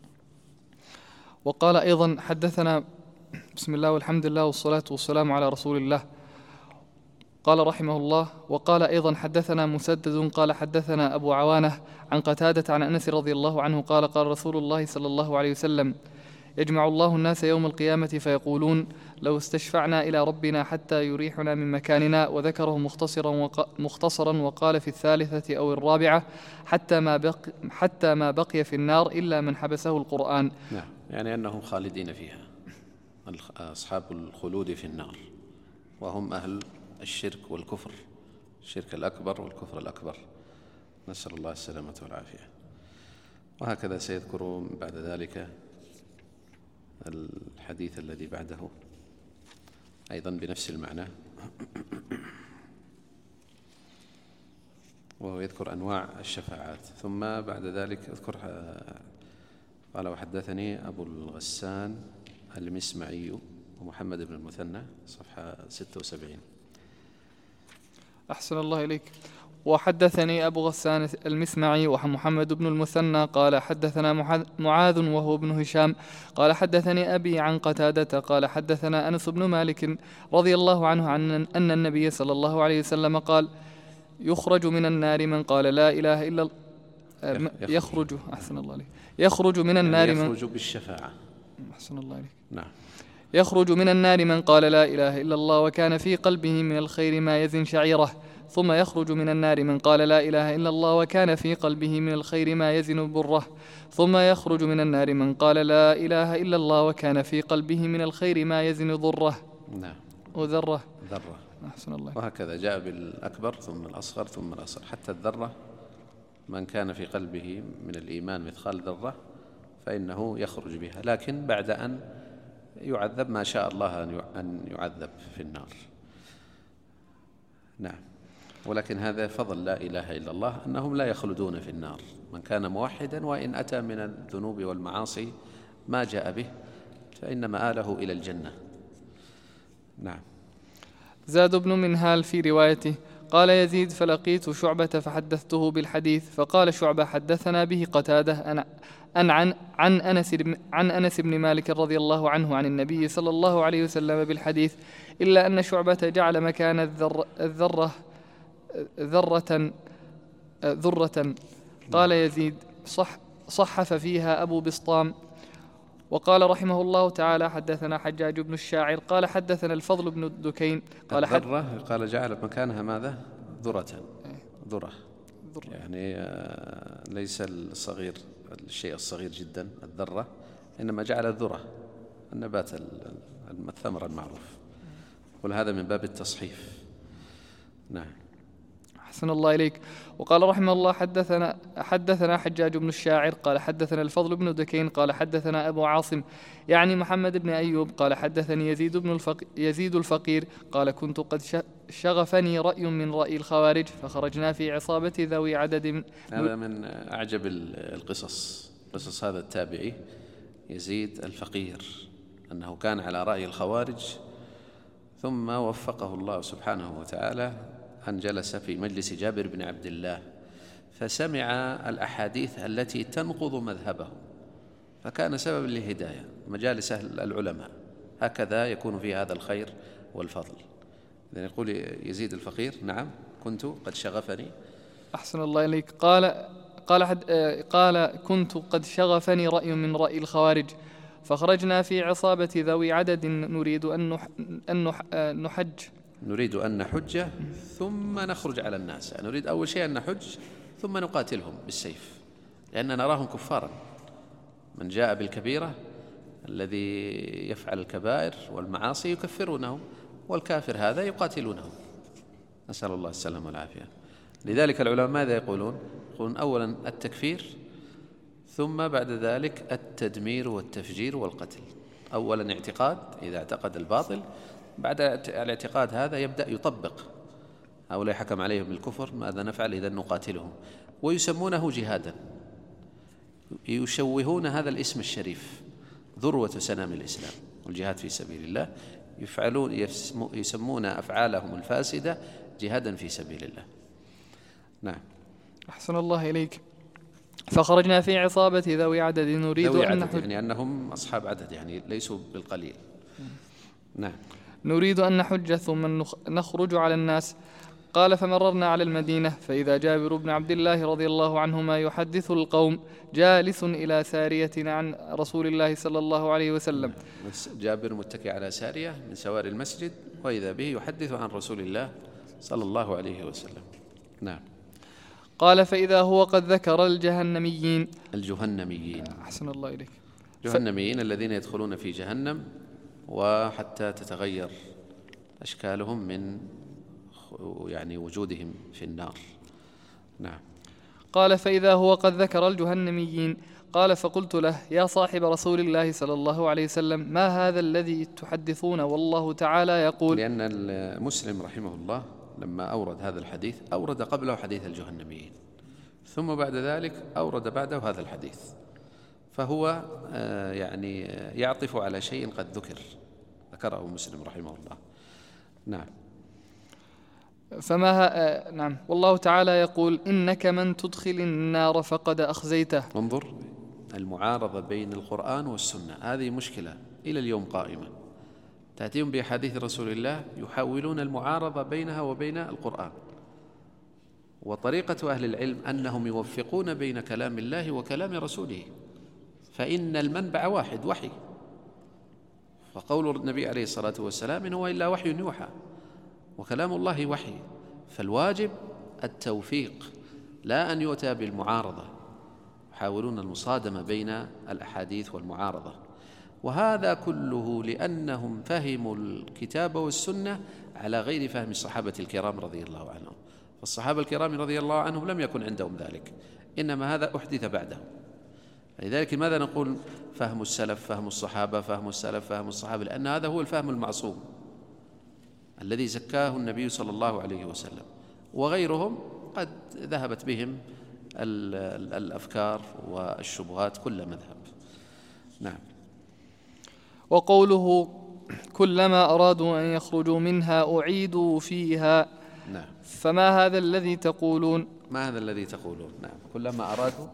وقال أيضا حدثنا بسم الله والحمد لله والصلاة والسلام على رسول الله. قال رحمه الله وقال أيضا حدثنا مسدد قال حدثنا أبو عوانة عن قتادة عن أنس رضي الله عنه قال قال رسول الله صلى الله عليه وسلم يجمع الله الناس يوم القيامة فيقولون لو استشفعنا إلى ربنا حتى يريحنا من مكاننا، وذكره مختصرا, وق... مختصرا وقال في الثالثة أو الرابعة حتى ما, بق... حتى ما بقي في النار إلا من حبسه القرآن. نعم، يعني أنهم خالدين فيها، أصحاب الخلود في النار، وهم أهل الشرك والكفر، الشرك الأكبر والكفر الأكبر، نسأل الله السلامة والعافية. وهكذا سيذكر بعد ذلك الحديث الذي بعده أيضا بنفس المعنى، وهو يذكر أنواع الشفاعات. ثم بعد ذلك أذكر قال وحدثني أبو الغسان المسمعي ومحمد بن المثنى صفحة ستة وسبعين. أحسن الله إليك. وحدثني أبو غسان المسمعي ومحمد بن المثنى قال حدثنا معاذ وهو ابن هشام قال حدثني أبي عن قتادة قال حدثنا أنس بن مالك رضي الله عنه عن أن النبي صلى الله عليه وسلم قال يخرج من النار من قال لا إله إلا الله يخرج أحسن الله عليك يخرج من النار يعني من يخرج بالشفاعة. أحسن الله عليك. نعم. يخرج من النار من قال لا إله إلا الله وكان في قلبه من الخير ما يزن شعيرة، ثم يخرج من النار من قال لا إله إلا الله وكان في قلبه من الخير ما يزن بره، ثم يخرج من النار من قال لا إله إلا الله وكان في قلبه من الخير ما يزن ضره. نعم. وذرة ذرة. أحسن الله. وهكذا جاء بالأكبر ثم الأصغر ثم الأصغر حتى الذرة، من كان في قلبه من الإيمان مثقال ذرة فإنه يخرج بها، لكن بعد أن يعذب ما شاء الله أن يعذب في النار. نعم. ولكن هذا فضل لا إله إلا الله أنهم لا يخلدون في النار، من كان موحدا وإن أتى من الذنوب والمعاصي ما جاء به فإن مآله إلى الجنة. نعم. زاد بن منهال في روايته قال يزيد فلقيت شعبة فحدثته بالحديث فقال شعبة حدثنا به قتادة أنا أن عن, عن, أنس عن أنس بن مالك رضي الله عنه عن النبي صلى الله عليه وسلم بالحديث إلا أن شعبة جعل مكان الذر الذرة ذرة ذرة. قال يزيد صح صحف فيها أبو بسطام. وقال رحمه الله تعالى حدثنا حجاج بن الشاعر قال حدثنا الفضل بن الدكين قال الذرة قال جعل مكانها ماذا؟ ذرة. ذرة يعني ليس الصغير الشيء الصغير جدا الذرة، إنما جعل الذرة النبات الثمر المعروف، وهذا من باب التصحيف. نعم. أحسن الله إليك. وقال رحمه الله حدثنا حدثنا حجاج بن الشاعر قال حدثنا الفضل بن دكين قال حدثنا أبو عاصم يعني محمد بن أيوب قال حدثني يزيد بن الفق يزيد الفقير قال كنت قد شغفني رأي من رأي الخوارج فخرجنا في عصابة ذوي عدد من هذا من أعجب القصص، قصص هذا التابعي يزيد الفقير، أنه كان على رأي الخوارج ثم وفقه الله سبحانه وتعالى أن جلس في مجلس جابر بن عبد الله فسمع الأحاديث التي تنقض مذهبه، فكان سببا للهداية. مجالس العلماء هكذا يكون في هذا الخير والفضل. إذن يقول يزيد الفقير نعم كنت قد شغفني. أحسن الله إليك. قال قال حد قال كنت قد شغفني رأي من رأي الخوارج فخرجنا في عصابة ذوي عدد نريد أن أن نحج نريد أن نحج ثم نخرج على الناس، يعني نريد أول شيء أن نحج ثم نقاتلهم بالسيف، لأننا نراهم كفارا. من جاء بالكبيرة الذي يفعل الكبائر والمعاصي يكفرونهم، والكافر هذا يقاتلونه، نسأل الله السلامة والعافية. لذلك العلماء ماذا يقولون؟ يقولون أولا التكفير، ثم بعد ذلك التدمير والتفجير والقتل. أولا اعتقاد، إذا اعتقد الباطل بعد الاعتقاد هذا يبدأ يطبق. هؤلاء حكم عليهم بالكفر، ماذا نفعل؟ إذا نقاتلهم، ويسمونه جهادا، يشوهون هذا الاسم الشريف ذروة سنام الإسلام والجهاد في سبيل الله، يفعلون يسمون أفعالهم الفاسدة جهادا في سبيل الله. نعم. أحسن الله إليك. فخرجنا في عصابة ذوي عدد نريد ذوي أن عدد يعني أنهم أصحاب عدد، يعني ليسوا بالقليل. نعم. نريد أن نحج ثم نخرج على الناس. قال فمررنا على المدينة فإذا جابر بن عبد الله رضي الله عنهما يحدث القوم جالس إلى سارية عن رسول الله صلى الله عليه وسلم. جابر متكئ على سارية من سواري المسجد، وإذا به يحدث عن رسول الله صلى الله عليه وسلم. نعم. قال فإذا هو قد ذكر الجهنميين. الجهنميين. أحسن الله إليك. الجهنميين الذين يدخلون في جهنم وحتى تتغير أشكالهم من يعني وجودهم في النار. نعم. قال فإذا هو قد ذكر الجهنميين. قال فقلت له يا صاحب رسول الله صلى الله عليه وسلم ما هذا الذي تحدثون والله تعالى يقول؟ لأن المسلم رحمه الله لما أورد هذا الحديث أورد قبله حديث الجهنميين، ثم بعد ذلك أورد بعده هذا الحديث، فهو يعني يعطف على شيء قد ذكر ذكره مسلم رحمه الله. نعم. فما ها... نعم. والله تعالى يقول إنك من تدخل النار فقد أخزيته. انظر المعارضة بين القرآن والسنة، هذه مشكلة إلى اليوم قائمة، تأتيهم بأحاديث رسول الله يحاولون المعارضة بينها وبين القرآن. وطريقة أهل العلم أنهم يوفقون بين كلام الله وكلام رسوله، فإن المنبع واحد وحي، فقول النبي عليه الصلاة والسلام إن هو إلا وحي يوحى، وكلام الله وحي، فالواجب التوفيق لا أن يؤتى بالمعارضة. يحاولون المصادمة بين الأحاديث والمعارضة، وهذا كله لأنهم فهموا الكتاب والسنة على غير فهم الصحابة الكرام رضي الله عنهم. فالصحابة الكرام رضي الله عنهم لم يكن عندهم ذلك، إنما هذا أحدث بعدهم. لذلك ماذا نقول فهم السلف، فهم الصحابة، فهم السلف، فهم الصحابة، لأن هذا هو الفهم المعصوم الذي زكاه النبي صلى الله عليه وسلم، وغيرهم قد ذهبت بهم الأفكار والشبهات كل مذهب. نعم. وقوله كلما أرادوا أن يخرجوا منها أعيدوا فيها. نعم. فما هذا الذي تقولون؟ ما هذا الذي تقولون؟ نعم. كلما أرادوا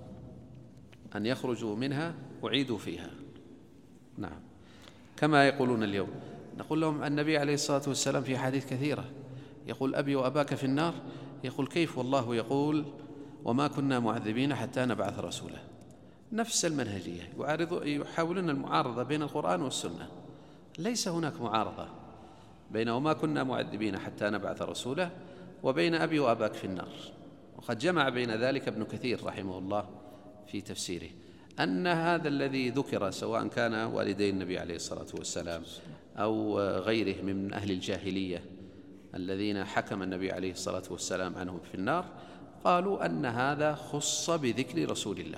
أن يخرجوا منها أعيدوا فيها. نعم. كما يقولون اليوم، نقول لهم النبي عليه الصلاة والسلام في حديث كثيرة يقول أبي وأباك في النار، يقول كيف والله يقول وما كنا معذبين حتى نبعث رسولا. نفس المنهجية، يعارض يحاولون المعارضة بين القرآن والسنة. ليس هناك معارضة بين وما كنا معذبين حتى نبعث رسولا وبين أبي وأباك في النار. وقد جمع بين ذلك ابن كثير رحمه الله في تفسيره أن هذا الذي ذكر سواء كان والدي النبي عليه الصلاة والسلام أو غيره من أهل الجاهلية الذين حكم النبي عليه الصلاة والسلام عنهم في النار، قالوا أن هذا خص بذكر رسول الله،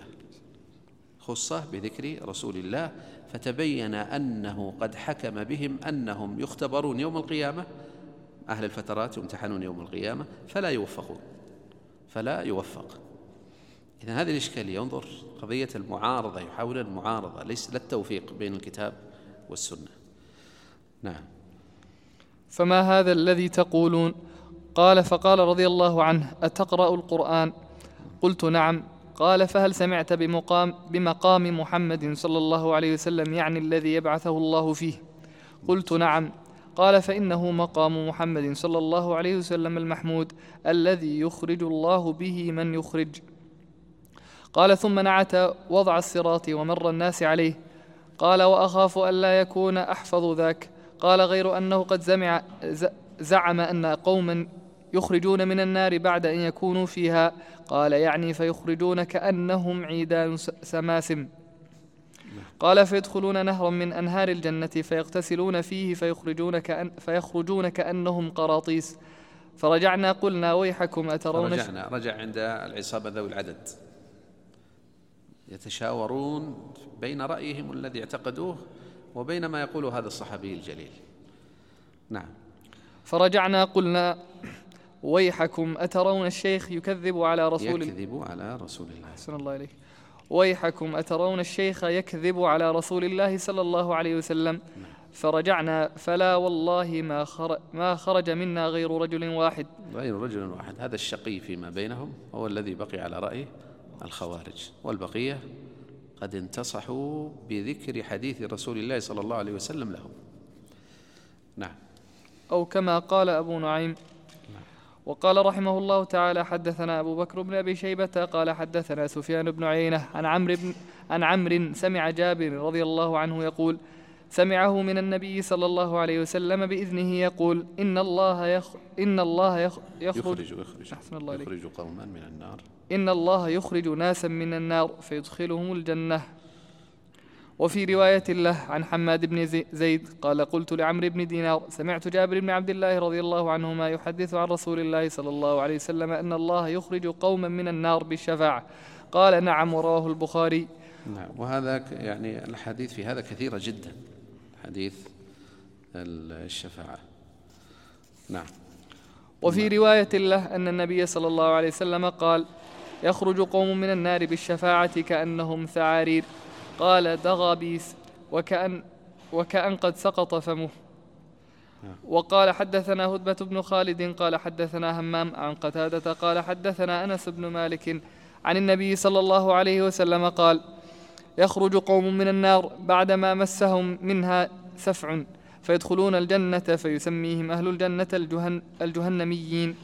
خص بذكر رسول الله، فتبين أنه قد حكم بهم أنهم يختبرون يوم القيامة، أهل الفترات يمتحنون يوم القيامة فلا يوفقون، فلا يوفق. إذن هذه الإشكالية. ينظر قضية المعارضة، يحاول المعارضة ليس لا التوفيق بين الكتاب والسنة. نعم. فما هذا الذي تقولون؟ قال فقال رضي الله عنه أتقرأ القرآن؟ قلت نعم. قال فهل سمعت بمقام, بمقام محمد صلى الله عليه وسلم يعني الذي يبعثه الله فيه؟ قلت نعم. قال فإنه مقام محمد صلى الله عليه وسلم المحمود الذي يخرج الله به من يخرج. قال ثم نعت وضع الصراط ومر الناس عليه. قال وأخاف ألا يكون أحفظ ذاك. قال غير أنه قد زمع زعم أن قوما يخرجون من النار بعد أن يكونوا فيها. قال يعني فيخرجون كأنهم عيدان سماسم. قال فيدخلون نهرا من أنهار الجنة فيغتسلون فيه فيخرجون, كأن فيخرجون كأنهم قراطيس. فرجعنا قلنا ويحكم أترون فرجعنا رجع عند العصابة ذوي العدد يتشاورون بين رأيهم الذي اعتقدوه وبين ما يقول هذا الصحابي الجليل. نعم. فرجعنا قلنا ويحكم أترون الشيخ يكذب على رسول يكذب على رسول الله. صلى الله عليه. ويحكم أترون الشيخ يكذب على رسول الله صلى الله عليه وسلم. فرجعنا فلا والله ما خرج, ما خرج منا غير رجل واحد غير رجل واحد هذا الشقي فيما بينهم هو الذي بقي على رأي الخوارج، والبقية قد انتصحوا بذكر حديث رسول الله صلى الله عليه وسلم لهم. نعم. أو كما قال أبو نعيم. وقال رحمه الله تعالى حدثنا أبو بكر بن أبي شيبة قال حدثنا سفيان بن عيينة عن عمرو بن عن عمرو سمع جابر رضي الله عنه يقول سمعه من النبي صلى الله عليه وسلم بإذنه يقول إن الله يخ إن الله يخ يخرج يخرج, يخرج, الله يخرج قوما من النار إن الله يخرج ناسا من النار فيدخلهم الجنة. وفي رواية له عن حماد بن زيد قال قلت لعمرو بن دينار سمعت جابر بن عبد الله رضي الله عنهما يحدث عن رسول الله صلى الله عليه وسلم أن الله يخرج قوما من النار بالشفاعة. قال نعم ورواه البخاري. نعم. وهذا يعني الحديث في هذا كثيرة جدا، حديث الشفاعة. نعم. وفي رواية له أن النبي صلى الله عليه وسلم قال يخرج قوم من النار بالشفاعة كأنهم ثعارير. قال دغابيس وكأن, وكأن قد سقط فمه. وقال حدثنا هدبة بن خالد قال حدثنا همام عن قتادة قال حدثنا أنس بن مالك عن النبي صلى الله عليه وسلم قال يخرج قوم من النار بعدما مسهم منها سفع فيدخلون الجنة فيسميهم أهل الجنة الجهن الجهنميين.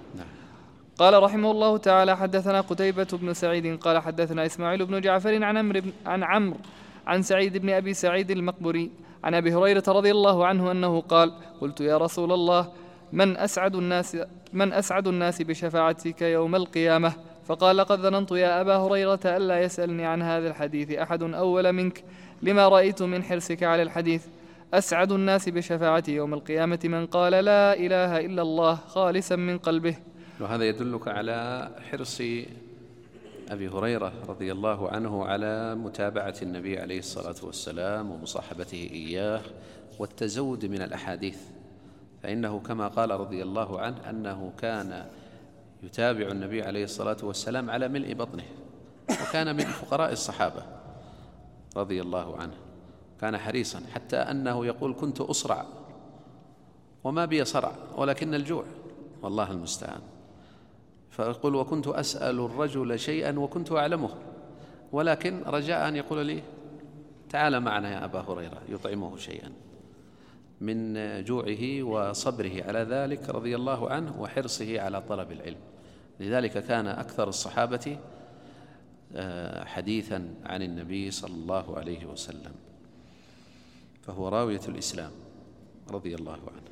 قال رحمه الله تعالى حدثنا قتيبة بن سعيد قال حدثنا إسماعيل بن جعفر عن عمرو عن عمرو عن سعيد بن أبي سعيد المقبري عن أبي هريرة رضي الله عنه أنه قال قلت يا رسول الله من أسعد الناس من أسعد الناس بشفاعتك يوم القيامة؟ فقال لقد ظننت يا أبا هريرة ألا يسألني عن هذا الحديث أحد أول منك لما رأيت من حرصك على الحديث. أسعد الناس بشفاعتي يوم القيامة من قال لا إله إلا الله خالصا من قلبه. وهذا يدلك على حرص أبي هريرة رضي الله عنه على متابعة النبي عليه الصلاة والسلام ومصاحبته إياه والتزود من الأحاديث، فإنه كما قال رضي الله عنه أنه كان يتابع النبي عليه الصلاة والسلام على ملء بطنه، وكان من فقراء الصحابة رضي الله عنه، كان حريصا حتى أنه يقول كنت أصرع وما بي صرع ولكن الجوع والله المستعان، فيقول وكنت أسأل الرجل شيئا وكنت أعلمه ولكن رجاء أن يقول لي تعال معنا يا أبا هريرة يطعمه شيئا، من جوعه وصبره على ذلك رضي الله عنه وحرصه على طلب العلم. لذلك كان أكثر الصحابة حديثا عن النبي صلى الله عليه وسلم، فهو راوية الإسلام رضي الله عنه.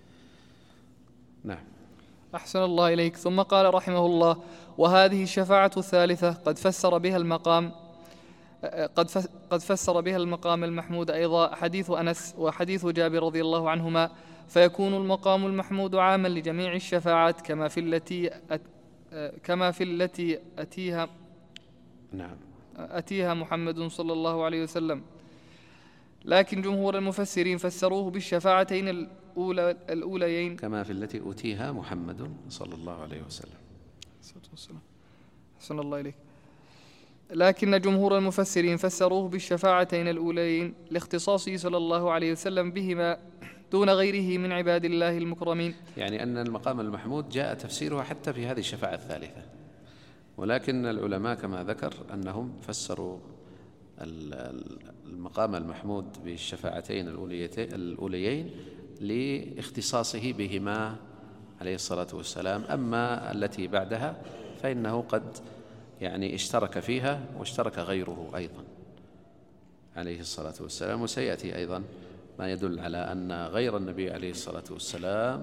نعم. أحسن الله إليك. ثم قال رحمه الله: وهذه الشفاعة الثالثة قد فسر بها المقام قد قد فسر بها المقام المحمود أيضا حديث أنس وحديث جابر رضي الله عنهما، فيكون المقام المحمود عاما لجميع الشفاعات كما في التي أت كما في التي أتيها نعم أتيها محمد صلى الله عليه وسلم. لكن جمهور المفسرين فسروه بالشفاعتين الأولى الأوليين كما في التي أوتيها محمد صلى الله عليه وسلم. أحسن الله إليك. لكن جمهور المفسرين فسروه بالشفاعتين الأوليين لاختصاصه صلى الله عليه وسلم بهما دون غيره من عباد الله المكرمين. يعني أن المقام المحمود جاء تفسيرها حتى في هذه الشفاعة الثالثة، ولكن العلماء كما ذكر أنهم فسروا المقام المحمود بالشفاعتين الأوليين لاختصاصه بهما عليه الصلاة والسلام. أما التي بعدها فإنه قد يعني اشترك فيها واشترك غيره أيضا عليه الصلاة والسلام. وسيأتي أيضا ما يدل على أن غير النبي عليه الصلاة والسلام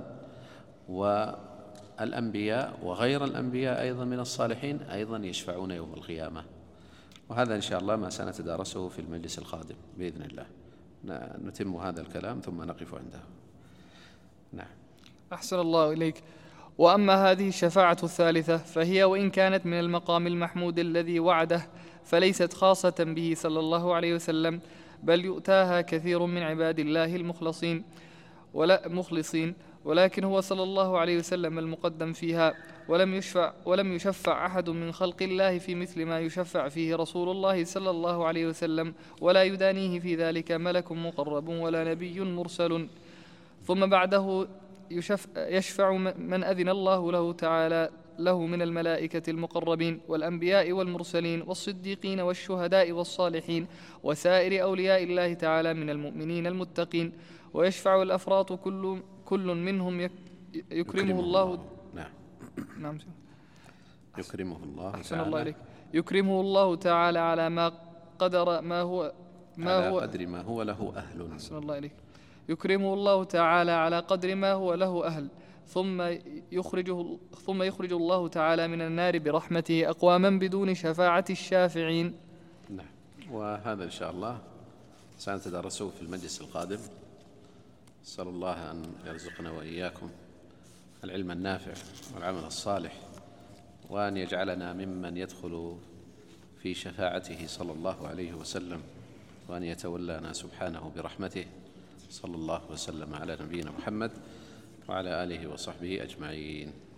والأنبياء وغير الأنبياء أيضا من الصالحين أيضا يشفعون يوم القيامة، وهذا إن شاء الله ما سنتدارسه في المجلس القادم بإذن الله. نتم هذا الكلام ثم نقف عنده. نعم. أحسن الله إليك. وأما هذه الشفاعة الثالثة فهي وإن كانت من المقام المحمود الذي وعده فليست خاصة به صلى الله عليه وسلم، بل يؤتاها كثير من عباد الله المخلصين ولا مخلصين، ولكن هو صلى الله عليه وسلم المقدم فيها، ولم يشفع ولم يشفع أحد من خلق الله في مثل ما يشفع فيه رسول الله صلى الله عليه وسلم، ولا يدانيه في ذلك ملك مقرب ولا نبي مرسل. ثم بعده يشفع من أذن الله له تعالى له من الملائكة المقربين والأنبياء والمرسلين والصديقين والشهداء والصالحين وسائر أولياء الله تعالى من المؤمنين المتقين. ويشفع الأفراط كل كل منهم يكرمه الله. نعم. نعم. يكرمه الله أحسن تعالى. الله إليك. يكرمه الله تعالى على ما قدر ما هو ما على هو قدر ما هو له أهل. أحسن الله إليك. يكرمه الله تعالى على قدر ما هو له أهل، ثم يخرجه ثم يخرج الله تعالى من النار برحمته أقواما بدون شفاعة الشافعين. نعم. وهذا إن شاء الله سنتدرسه في المجلس القادم. أسأل الله أن يرزقنا وإياكم العلم النافع والعمل الصالح، وأن يجعلنا ممن يدخل في شفاعته صلى الله عليه وسلم، وأن يتولانا سبحانه برحمته. صلى الله وسلم على نبينا محمد وعلى آله وصحبه أجمعين.